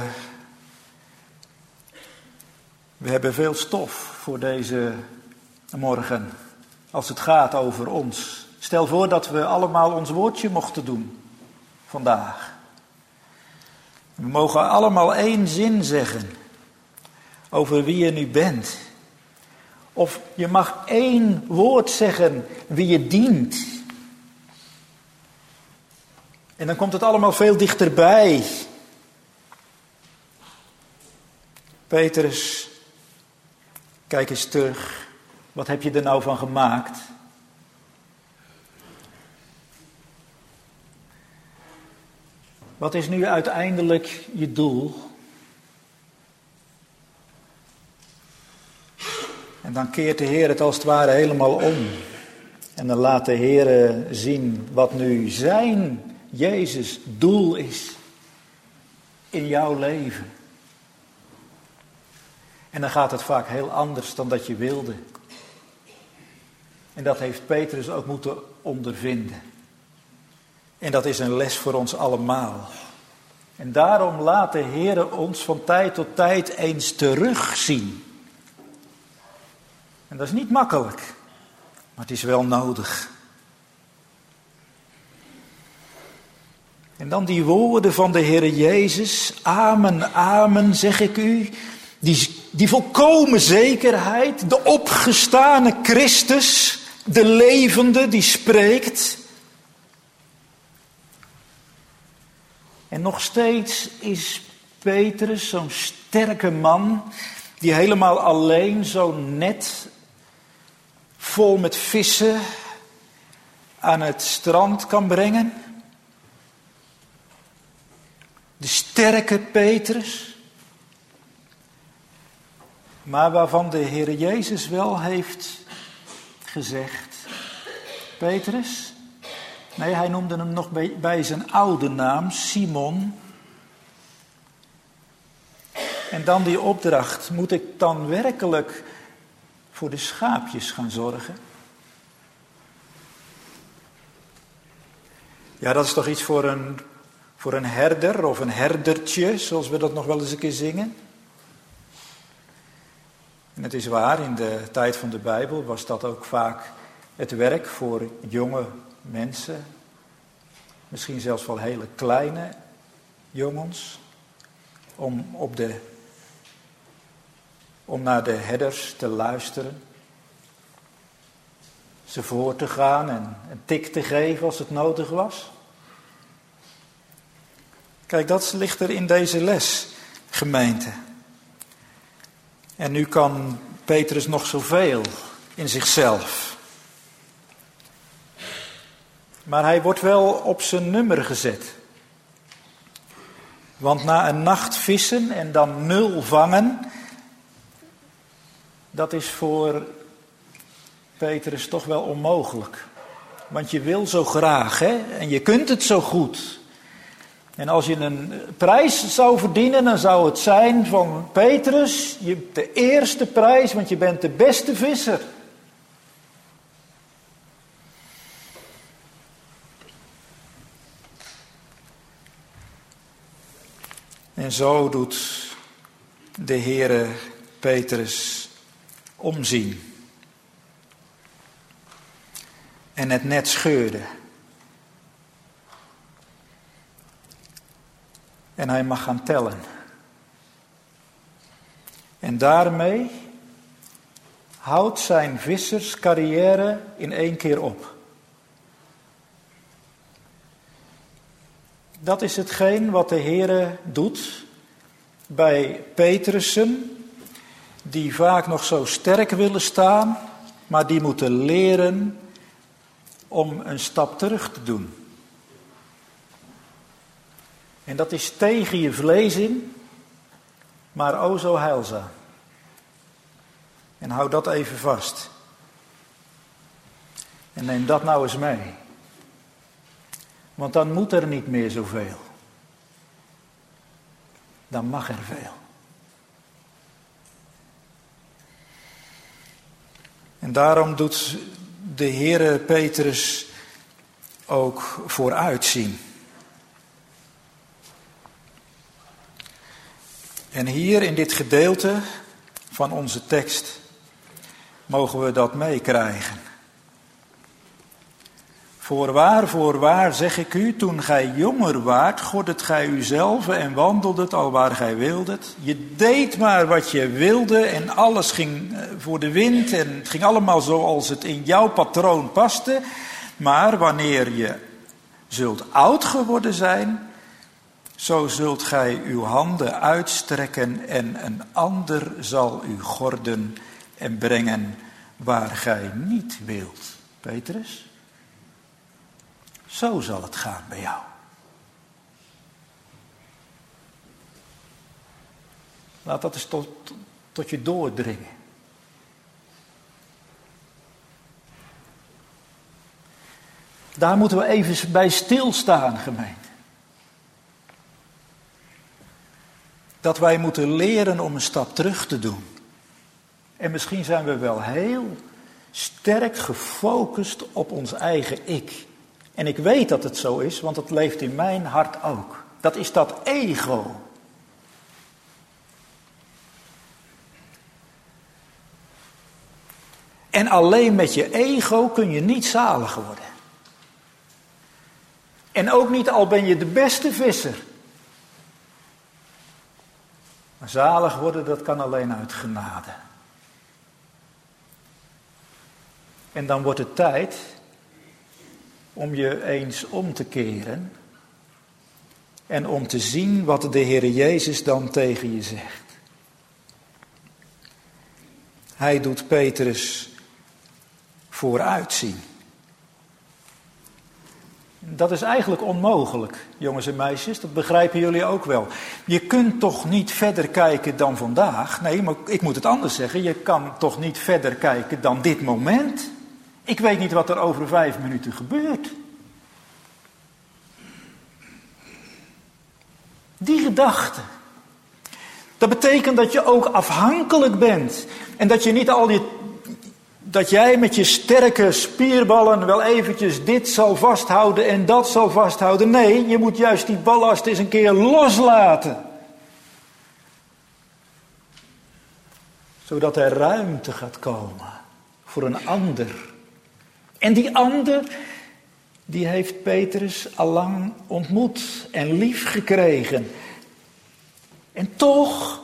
We hebben veel stof voor deze morgen. Als het gaat over ons. Stel voor dat we allemaal ons woordje mochten doen. Vandaag. We mogen allemaal één zin zeggen. Over wie je nu bent. Of je mag één woord zeggen wie je dient. En dan komt het allemaal veel dichterbij. Petrus, kijk eens terug. Wat heb je er nou van gemaakt? Wat is nu uiteindelijk je doel? En dan keert de Heer het als het ware helemaal om. En dan laat de Heer zien wat nu zijn, Jezus, doel is in jouw leven. En dan gaat het vaak heel anders dan dat je wilde. En dat heeft Petrus ook moeten ondervinden. En dat is een les voor ons allemaal. En daarom laat de Heer ons van tijd tot tijd eens terugzien. En dat is niet makkelijk, maar het is wel nodig. En dan die woorden van de Heer Jezus. Amen, amen, zeg ik u. Die, die volkomen zekerheid, de opgestane Christus, de levende, die spreekt. En nog steeds is Petrus zo'n sterke man, die helemaal alleen zo'n net vol met vissen aan het strand kan brengen. De sterke Petrus. Maar waarvan de Heer Jezus wel heeft gezegd. Petrus? Nee, hij noemde hem nog bij, bij zijn oude naam, Simon. En dan die opdracht. Moet ik dan werkelijk voor de schaapjes gaan zorgen? Ja, dat is toch iets voor een, voor een herder of een herdertje, zoals we dat nog wel eens een keer zingen. En het is waar, in de tijd van de Bijbel was dat ook vaak het werk voor jonge mensen. Misschien zelfs wel hele kleine jongens. Om, op de, om naar de herders te luisteren. Ze voor te gaan en een tik te geven als het nodig was. Kijk, dat ligt er in deze les, gemeente. En nu kan Petrus nog zoveel in zichzelf. Maar hij wordt wel op zijn nummer gezet. Want na een nacht vissen en dan nul vangen, dat is voor Petrus toch wel onmogelijk. Want je wil zo graag, hè? En je kunt het zo goed. En als je een prijs zou verdienen, dan zou het zijn van Petrus, je hebt de eerste prijs, want je bent de beste visser. En zo doet de Heere Petrus omzien. En het net scheurde. En hij mag gaan tellen. En daarmee houdt zijn visserscarrière in één keer op. Dat is hetgeen wat de Heere doet bij Petrussen, die vaak nog zo sterk willen staan, maar die moeten leren om een stap terug te doen. En dat is tegen je vlees in, maar o zo heilzaam. En hou dat even vast. En neem dat nou eens mee. Want dan moet er niet meer zoveel. Dan mag er veel. En daarom doet de Heere Petrus ook vooruitzien. En hier in dit gedeelte van onze tekst mogen we dat meekrijgen. Voorwaar, voorwaar zeg ik u, toen gij jonger waart, goddet gij uzelf en wandeldet al waar gij wildet. Je deed maar wat je wilde en alles ging voor de wind en het ging allemaal zoals het in jouw patroon paste. Maar wanneer je zult oud geworden zijn, zo zult gij uw handen uitstrekken en een ander zal u gorden en brengen waar gij niet wilt. Petrus? Zo zal het gaan bij jou. Laat dat eens tot, tot je doordringen. Daar moeten we even bij stilstaan, gemeente. Dat wij moeten leren om een stap terug te doen. En misschien zijn we wel heel sterk gefocust op ons eigen ik. En ik weet dat het zo is, want het leeft in mijn hart ook. Dat is dat ego. En alleen met je ego kun je niet zalig worden. En ook niet al ben je de beste visser. Maar zalig worden, dat kan alleen uit genade. En dan wordt het tijd om je eens om te keren en om te zien wat de Heere Jezus dan tegen je zegt. Hij doet Petrus vooruitzien. Dat is eigenlijk onmogelijk, jongens en meisjes, dat begrijpen jullie ook wel. Je kunt toch niet verder kijken dan vandaag? Nee, maar ik moet het anders zeggen, je kan toch niet verder kijken dan dit moment? Ik weet niet wat er over vijf minuten gebeurt. Die gedachte. Dat betekent dat je ook afhankelijk bent. En dat je niet al je, dat jij met je sterke spierballen wel eventjes dit zal vasthouden en dat zal vasthouden. Nee, je moet juist die ballast eens een keer loslaten. Zodat er ruimte gaat komen voor een ander. En die ander, die heeft Petrus allang ontmoet en lief gekregen. En toch,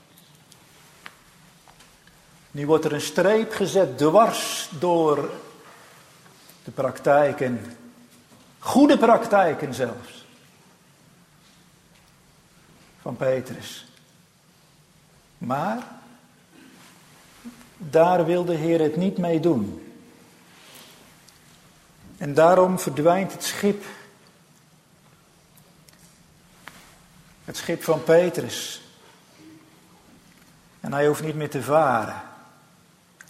nu wordt er een streep gezet dwars door de praktijken, goede praktijken zelfs, van Petrus. Maar daar wil de Heer het niet mee doen. En daarom verdwijnt het schip. Het schip van Petrus. En hij hoeft niet meer te varen.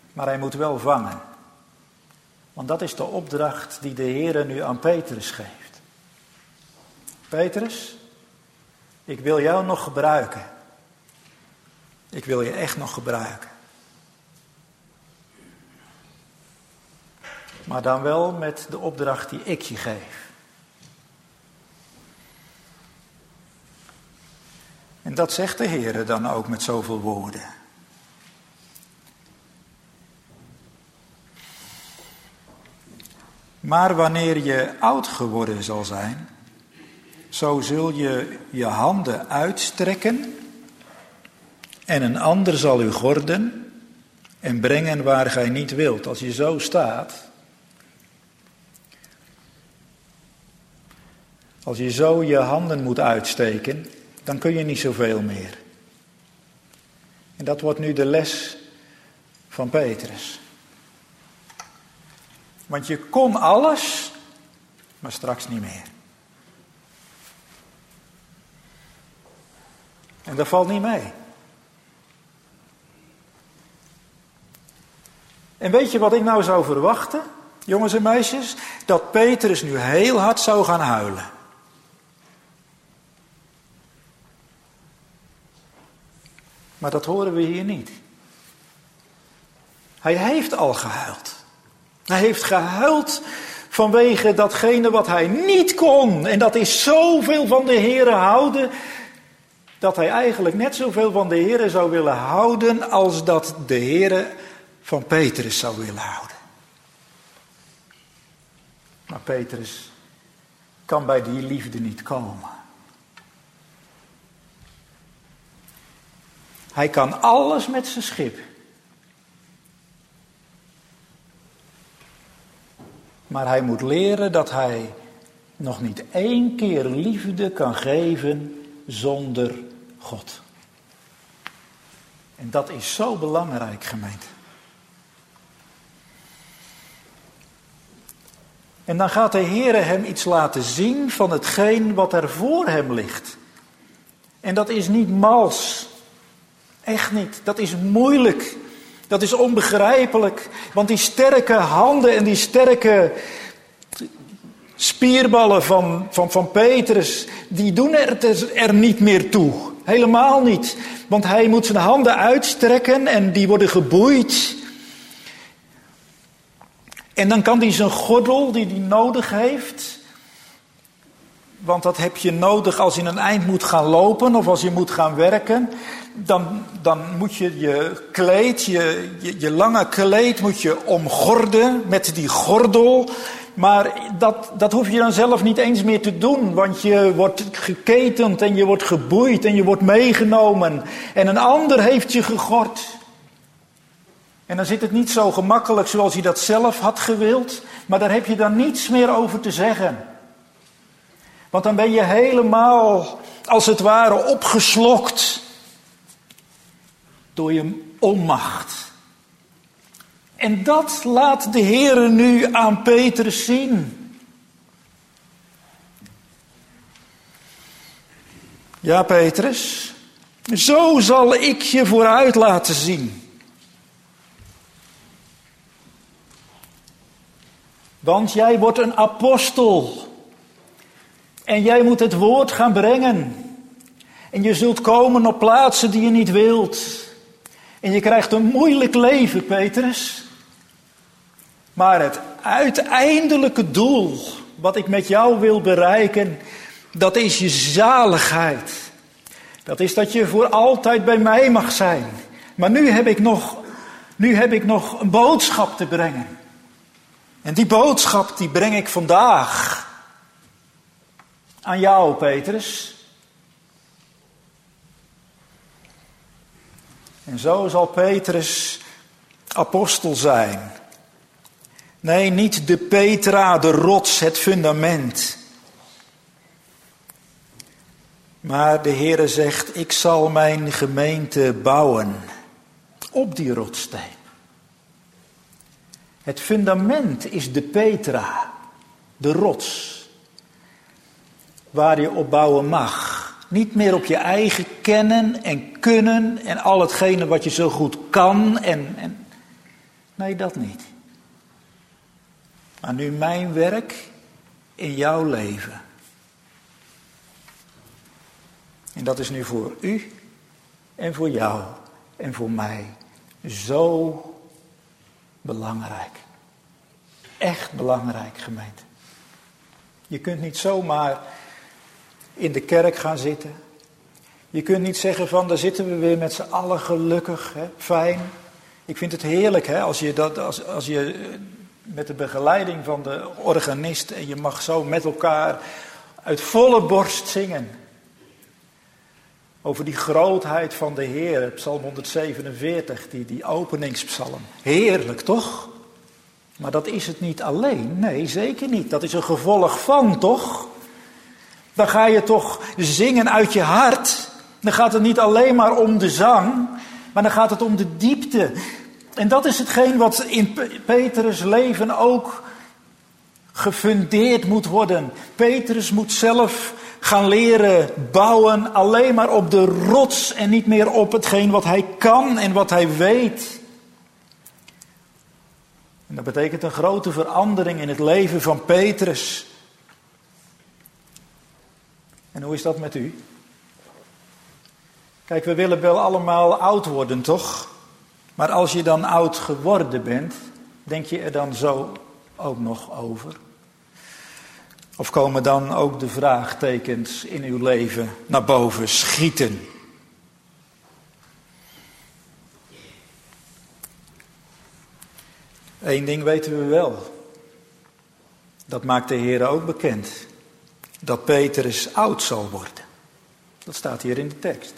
Maar hij moet wel vangen. Want dat is de opdracht die de Heer nu aan Petrus geeft. Petrus, ik wil jou nog gebruiken. Ik wil je echt nog gebruiken. Maar dan wel met de opdracht die ik je geef. En dat zegt de Heer dan ook met zoveel woorden. Maar wanneer je oud geworden zal zijn, zo zul je je handen uitstrekken en een ander zal u gorden en brengen waar gij niet wilt. Als je zo staat, als je zo je handen moet uitsteken, dan kun je niet zoveel meer. En dat wordt nu de les van Petrus. Want je kon alles, maar straks niet meer. En dat valt niet mee. En weet je wat ik nou zou verwachten, jongens en meisjes? Dat Petrus nu heel hard zou gaan huilen. Maar dat horen we hier niet. Hij heeft al gehuild. Hij heeft gehuild vanwege datgene wat hij niet kon. En dat is zoveel van de Heere houden, dat hij eigenlijk net zoveel van de Heere zou willen houden als dat de Heere van Petrus zou willen houden. Maar Petrus kan bij die liefde niet komen. Hij kan alles met zijn schip. Maar hij moet leren dat hij nog niet één keer liefde kan geven zonder God. En dat is zo belangrijk, gemeente. En dan gaat de Heere hem iets laten zien van hetgeen wat er voor hem ligt. En dat is niet mals. Echt niet. Dat is moeilijk. Dat is onbegrijpelijk. Want die sterke handen en die sterke spierballen van, van, van Petrus, die doen er, er niet meer toe. Helemaal niet. Want hij moet zijn handen uitstrekken en die worden geboeid. En dan kan hij zijn gordel die hij nodig heeft. Want dat heb je nodig als je een eind moet gaan lopen of als je moet gaan werken. Dan, dan moet je je kleed, je, je, je lange kleed moet je omgorden met die gordel. Maar dat, dat hoef je dan zelf niet eens meer te doen. Want je wordt geketend en je wordt geboeid en je wordt meegenomen. En een ander heeft je gegord. En dan zit het niet zo gemakkelijk zoals hij dat zelf had gewild. Maar daar heb je dan niets meer over te zeggen. Want dan ben je helemaal, als het ware, opgeslokt door je onmacht. En dat laat de Heere nu aan Petrus zien. Ja, Petrus, zo zal ik je vooruit laten zien. Want jij wordt een apostel. En jij moet het woord gaan brengen. En je zult komen op plaatsen die je niet wilt. En je krijgt een moeilijk leven, Petrus. Maar het uiteindelijke doel, wat ik met jou wil bereiken, dat is je zaligheid. Dat is dat je voor altijd bij mij mag zijn. Maar nu heb ik nog, nu heb ik nog een boodschap te brengen. En die boodschap die breng ik vandaag aan jou, Petrus. En zo zal Petrus apostel zijn. Nee, niet de Petra, de rots, het fundament. Maar de Heere zegt, ik zal mijn gemeente bouwen op die rotssteen. Het fundament is de Petra, de rots, waar je op bouwen mag. Niet meer op je eigen kennen en kunnen en al hetgene wat je zo goed kan. En, en... Nee, dat niet. Maar nu mijn werk in jouw leven. En dat is nu voor u en voor jou en voor mij zo belangrijk. Echt belangrijk, gemeente. Je kunt niet zomaar in de kerk gaan zitten. Je kunt niet zeggen van, daar zitten we weer met z'n allen gelukkig, hè, fijn. Ik vind het heerlijk, hè, als je dat, als, als je met de begeleiding van de organist en je mag zo met elkaar uit volle borst zingen. Over die grootheid van de Heer, Psalm honderdzevenenveertig, die, die openingspsalm. Heerlijk, toch? Maar dat is het niet alleen. Nee, zeker niet. Dat is een gevolg van, toch? Dan ga je toch zingen uit je hart. Dan gaat het niet alleen maar om de zang, maar dan gaat het om de diepte. En dat is hetgeen wat in Petrus' leven ook gefundeerd moet worden. Petrus moet zelf gaan leren bouwen alleen maar op de rots en niet meer op hetgeen wat hij kan en wat hij weet. En dat betekent een grote verandering in het leven van Petrus. En hoe is dat met u? Kijk, we willen wel allemaal oud worden, toch? Maar als je dan oud geworden bent, denk je er dan zo ook nog over? Of komen dan ook de vraagtekens in uw leven naar boven schieten? Eén ding weten we wel. Dat maakt de Heer ook bekend. Dat Petrus oud zal worden. Dat staat hier in de tekst.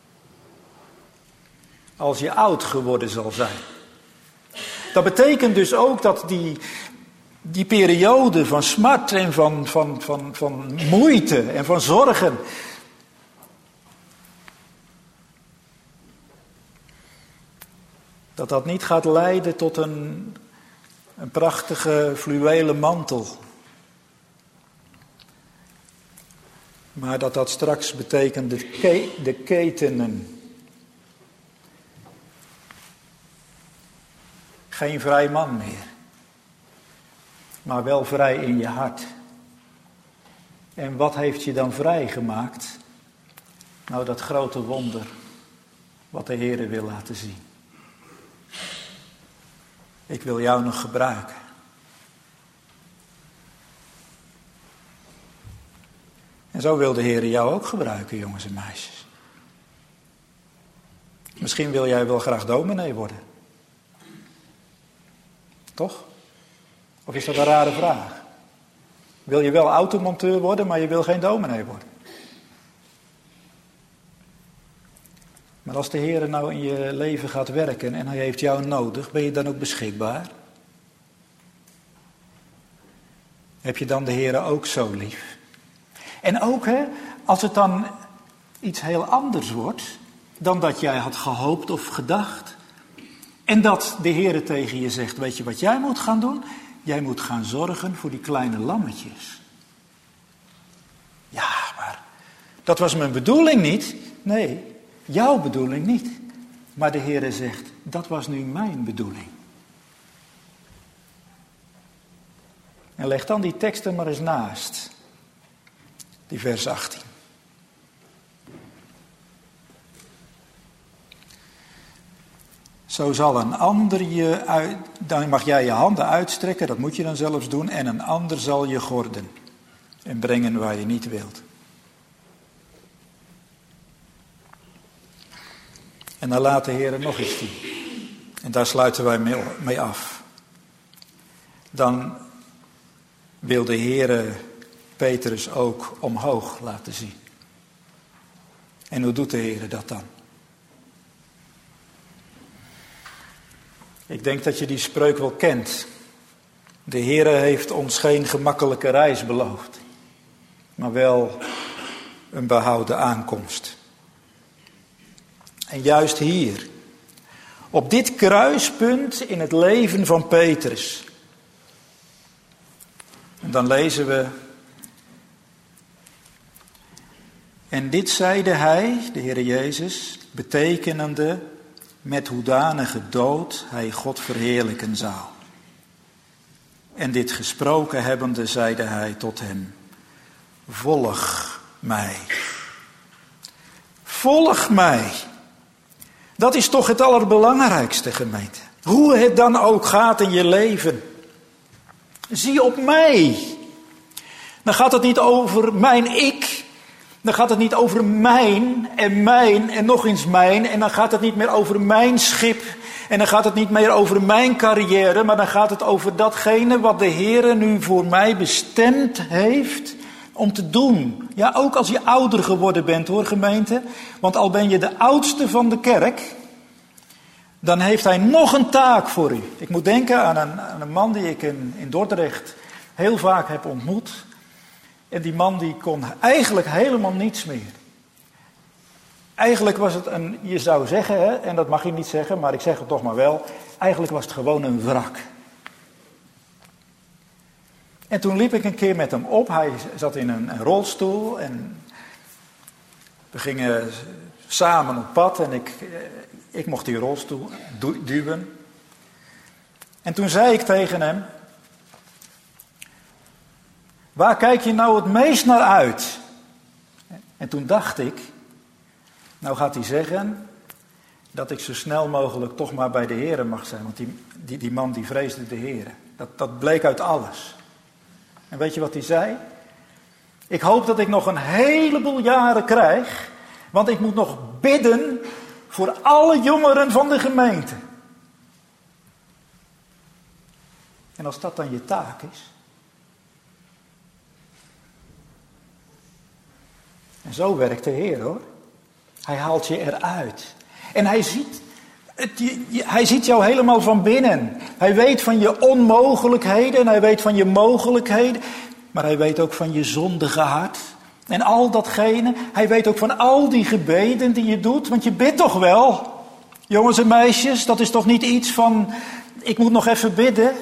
Als je oud geworden zal zijn. Dat betekent dus ook dat die, die periode van smart en van, van, van, van moeite en van zorgen. Dat dat niet gaat leiden tot een, een prachtige fluwelen mantel. Maar dat dat straks betekent de, ke- de ketenen. Geen vrij man meer. Maar wel vrij in je hart. En wat heeft je dan vrijgemaakt? Nou, dat grote wonder wat de Heere wil laten zien. Ik wil jou nog gebruiken. En zo wil de Heer jou ook gebruiken, jongens en meisjes. Misschien wil jij wel graag dominee worden. Toch? Of is dat een rare vraag? Wil je wel automonteur worden, maar je wil geen dominee worden? Maar als de Heer nou in je leven gaat werken en hij heeft jou nodig, ben je dan ook beschikbaar? Heb je dan de Heer ook zo lief? En ook, hè, als het dan iets heel anders wordt dan dat jij had gehoopt of gedacht. En dat de Heer tegen je zegt, weet je wat jij moet gaan doen? Jij moet gaan zorgen voor die kleine lammetjes. Ja, maar dat was mijn bedoeling niet. Nee, jouw bedoeling niet. Maar de Heer zegt, dat was nu mijn bedoeling. En leg dan die tekst er maar eens naast. Die vers achttien. Zo zal een ander je uit, dan mag jij je handen uitstrekken, dat moet je dan zelfs doen, en een ander zal je gorden en brengen waar je niet wilt. En dan laat de Heer nog iets zien. En daar sluiten wij mee, mee af. Dan wil de Heer Petrus ook omhoog laten zien. En hoe doet de Heer dat dan? Ik denk dat je die spreuk wel kent. De Heere heeft ons geen gemakkelijke reis beloofd, maar wel een behouden aankomst. En juist hier, op dit kruispunt in het leven van Petrus, en dan lezen we: en dit zeide hij, de Heere Jezus, betekenende met hoedanige dood hij God verheerlijken zou. En dit gesproken hebbende, zeide hij tot hem: volg mij. Volg mij. Dat is toch het allerbelangrijkste, gemeente. Hoe het dan ook gaat in je leven. Zie op mij. Dan gaat het niet over mijn ik. Dan gaat het niet over mijn en mijn en nog eens mijn. En dan gaat het niet meer over mijn schip. En dan gaat het niet meer over mijn carrière. Maar dan gaat het over datgene wat de Heer nu voor mij bestemd heeft om te doen. Ja, ook als je ouder geworden bent, hoor, gemeente. Want al ben je de oudste van de kerk, dan heeft hij nog een taak voor u. Ik moet denken aan een, aan een man die ik in, in Dordrecht heel vaak heb ontmoet. En die man die kon eigenlijk helemaal niets meer. Eigenlijk was het een, je zou zeggen, hè, en dat mag je niet zeggen, maar ik zeg het toch maar wel. Eigenlijk was het gewoon een wrak. En toen liep ik een keer met hem op. Hij zat in een, een rolstoel en we gingen samen op pad en ik, ik mocht die rolstoel du- duwen. En toen zei ik tegen hem: waar kijk je nou het meest naar uit? En toen dacht ik, nou gaat hij zeggen dat ik zo snel mogelijk toch maar bij de Heere mag zijn. Want die, die, die man die vreesde de Heere. Dat, dat bleek uit alles. En weet je wat hij zei? Ik hoop dat ik nog een heleboel jaren krijg. Want ik moet nog bidden voor alle jongeren van de gemeente. En als dat dan je taak is. En zo werkt de Heer, hoor. Hij haalt je eruit. En hij ziet, het, je, je, hij ziet jou helemaal van binnen. Hij weet van je onmogelijkheden en hij weet van je mogelijkheden. Maar hij weet ook van je zondige hart. En al datgene. Hij weet ook van al die gebeden die je doet. Want je bidt toch wel. Jongens en meisjes, dat is toch niet iets van: ik moet nog even bidden.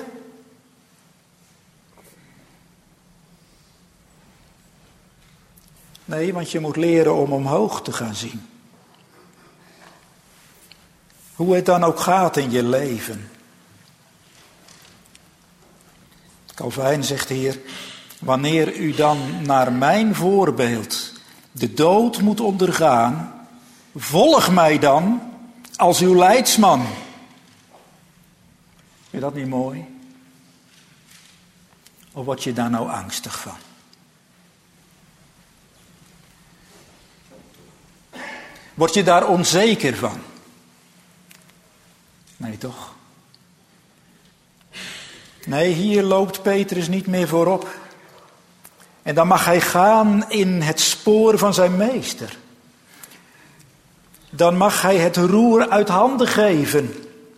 Nee, want je moet leren om omhoog te gaan zien. Hoe het dan ook gaat in je leven. Calvijn zegt hier: wanneer u dan naar mijn voorbeeld de dood moet ondergaan, volg mij dan als uw leidsman. Vind je dat niet mooi? Of word je daar nou angstig van? Word je daar onzeker van? Nee, toch? Nee, hier loopt Petrus niet meer voorop. En dan mag hij gaan in het spoor van zijn meester. Dan mag hij het roer uit handen geven.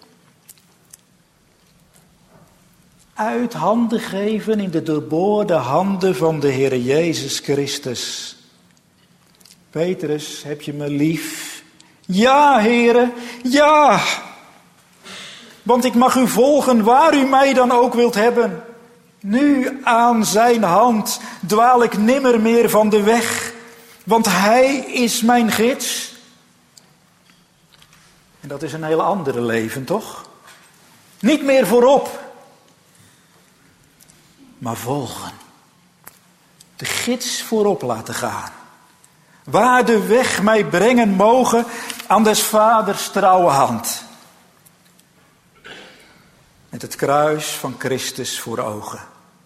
Uit handen geven in de doorboorde handen van de Heer Jezus Christus. Petrus, heb je me lief? Ja, Heere, ja. Want ik mag u volgen waar u mij dan ook wilt hebben. Nu aan zijn hand dwaal ik nimmer meer van de weg. Want hij is mijn gids. En dat is een heel andere leven, toch? Niet meer voorop. Maar volgen. De gids voorop laten gaan. Waar de weg mij brengen mogen aan des vaders trouwe hand. Met het kruis van Christus voor ogen.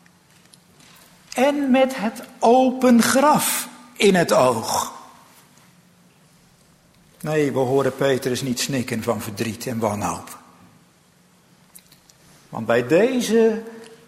En met het open graf in het oog. Nee, we horen Petrus niet snikken van verdriet en wanhoop. Want bij deze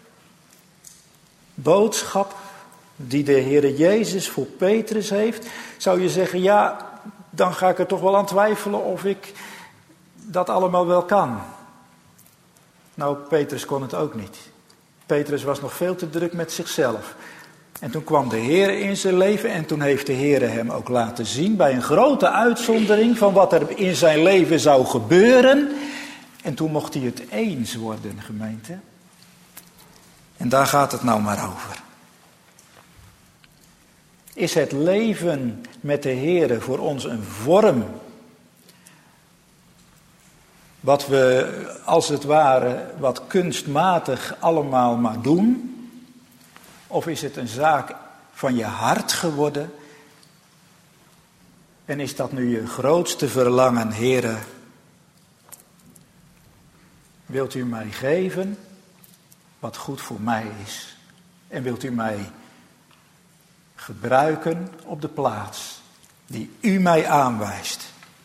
boodschap die de Heere Jezus voor Petrus heeft, zou je zeggen: ja, dan ga ik er toch wel aan twijfelen of ik dat allemaal wel kan. Nou, Petrus kon het ook niet. Petrus was nog veel te druk met zichzelf. En toen kwam de Heer in zijn leven en toen heeft de Heer hem ook laten zien bij een grote uitzondering van wat er in zijn leven zou gebeuren. En toen mocht hij het eens worden, gemeente. En daar gaat het nou maar over. Is het leven met de Heer voor ons een vorm wat we als het ware wat kunstmatig allemaal maar doen? Of is het een zaak van je hart geworden? En is dat nu je grootste verlangen, Heere? Wilt u mij geven wat goed voor mij is? En wilt u mij gebruiken op de plaats die u mij aanwijst?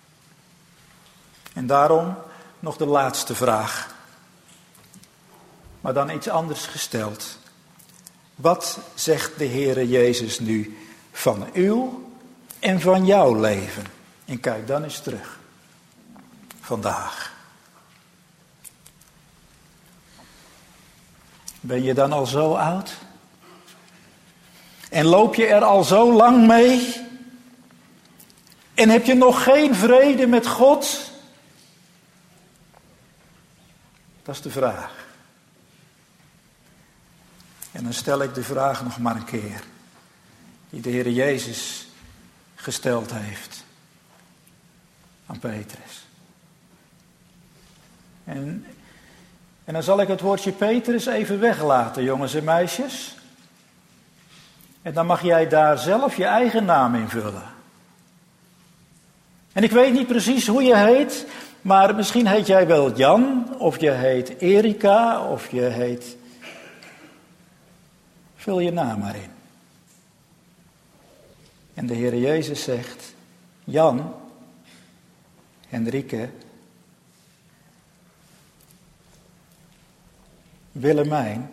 En daarom nog de laatste vraag. Maar dan iets anders gesteld. Wat zegt de Heere Jezus nu van uw en van jouw leven? En kijk dan eens terug. Vandaag. Ben je dan al zo oud? En loop je er al zo lang mee? En heb je nog geen vrede met God? Dat is de vraag. En dan stel ik de vraag nog maar een keer. Die de Heer Jezus gesteld heeft. Aan Petrus. En, en dan zal ik het woordje Petrus even weglaten, jongens en meisjes. En dan mag jij daar zelf je eigen naam invullen. En ik weet niet precies hoe je heet, maar misschien heet jij wel Jan, of je heet Erika, of je heet... Vul je naam maar in. En de Heer Jezus zegt, Jan, Henrike, Willemijn,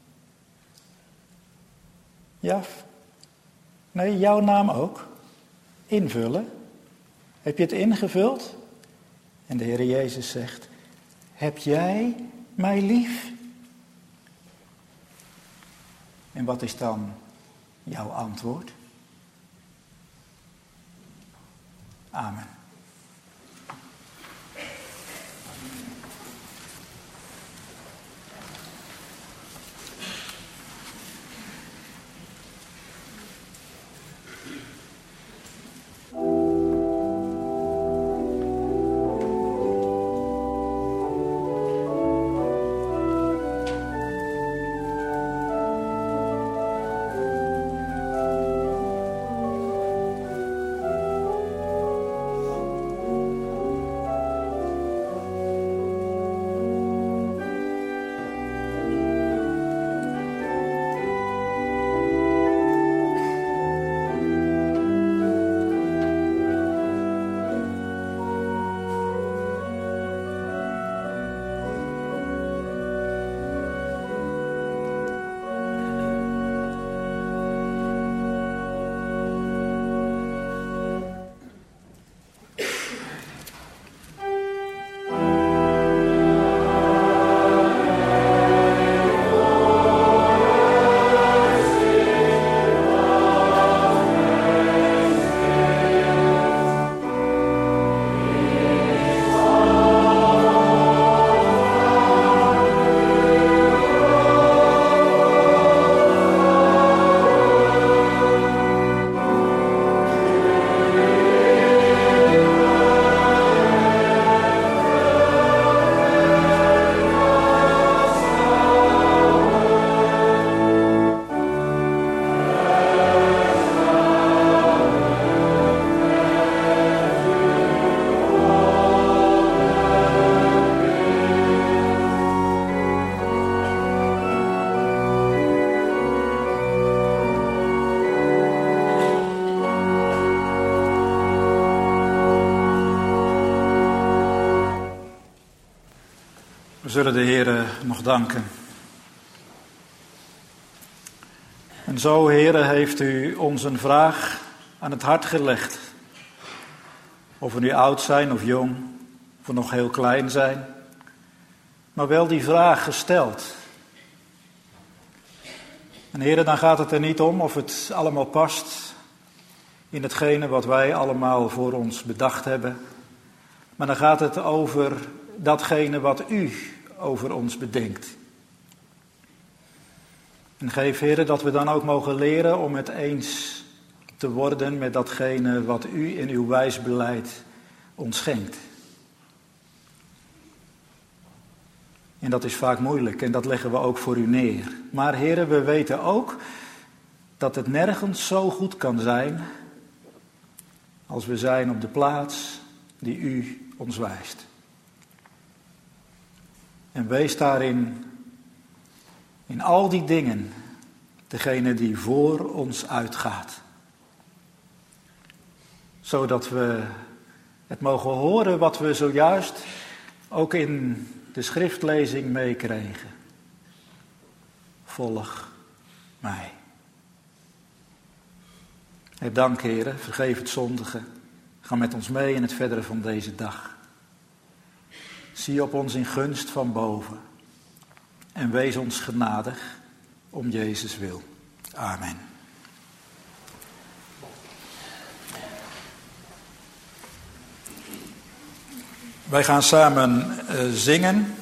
Jaf, nee, jouw naam ook, invullen. Heb je het ingevuld? En de Heer Jezus zegt, heb jij mij lief? En wat is dan jouw antwoord? Amen. We zullen de Heere nog danken. En zo, Heere, heeft u ons een vraag aan het hart gelegd. Of we nu oud zijn of jong, of we nog heel klein zijn. Maar wel die vraag gesteld. En Heere, dan gaat het er niet om of het allemaal past in hetgene wat wij allemaal voor ons bedacht hebben. Maar dan gaat het over datgene wat u over ons bedenkt. En geef, Heere, dat we dan ook mogen leren om het eens te worden met datgene wat u in uw wijs beleid ons schenkt. En dat is vaak moeilijk en dat leggen we ook voor u neer. Maar heren, we weten ook dat het nergens zo goed kan zijn als we zijn op de plaats die u ons wijst. En wees daarin, in al die dingen, degene die voor ons uitgaat. Zodat we het mogen horen wat we zojuist ook in de schriftlezing meekregen. Volg mij. Heb dank, heren, vergeef het zondige. Ga met ons mee in het verdere van deze dag. Zie op ons in gunst van boven. En wees ons genadig om Jezus wil. Amen. Wij gaan samen uh, zingen.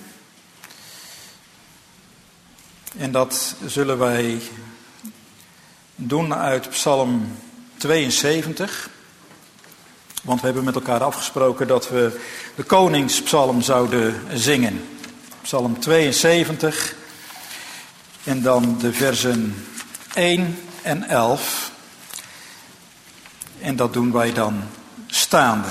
En dat zullen wij doen uit Psalm tweeënzeventig. Want we hebben met elkaar afgesproken dat we de koningspsalm zouden zingen. Psalm tweeënzeventig. En dan de versen één en elf. En dat doen wij dan staande.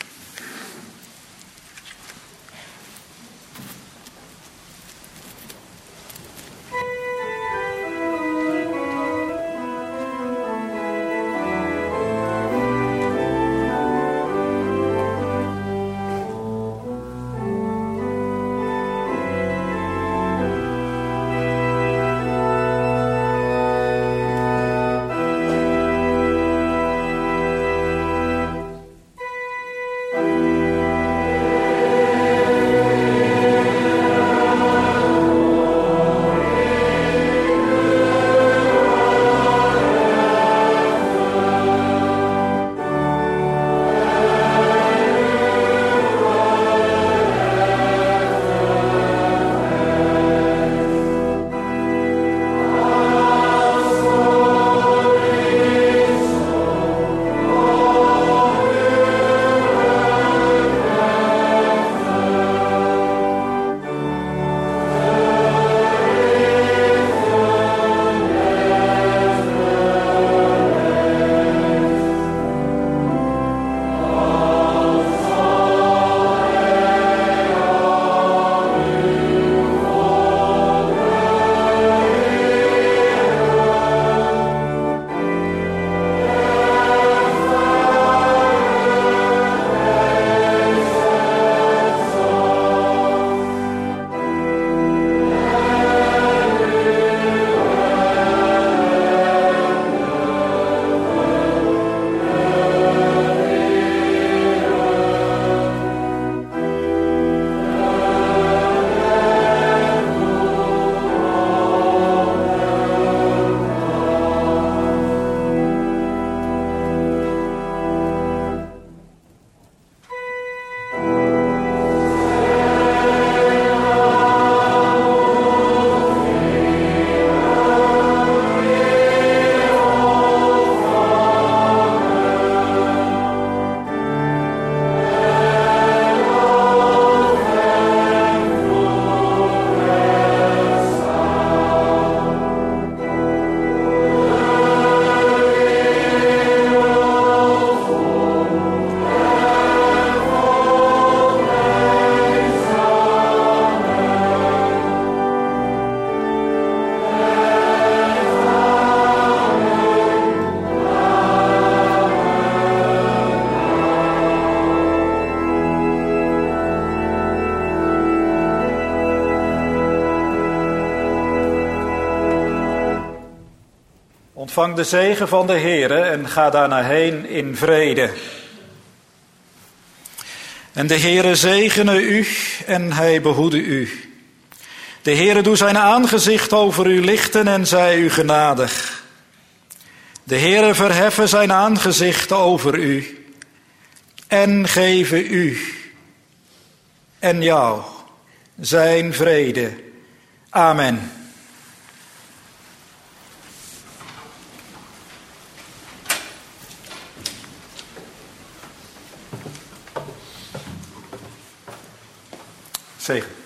Ontvang de zegen van de Heere en ga daarna heen in vrede. En de Heere zegene u en hij behoede u. De Heere doe zijn aangezicht over u lichten en zij u genadig. De Heere verheffe zijn aangezicht over u en geven u en jou zijn vrede. Amen. Zegen.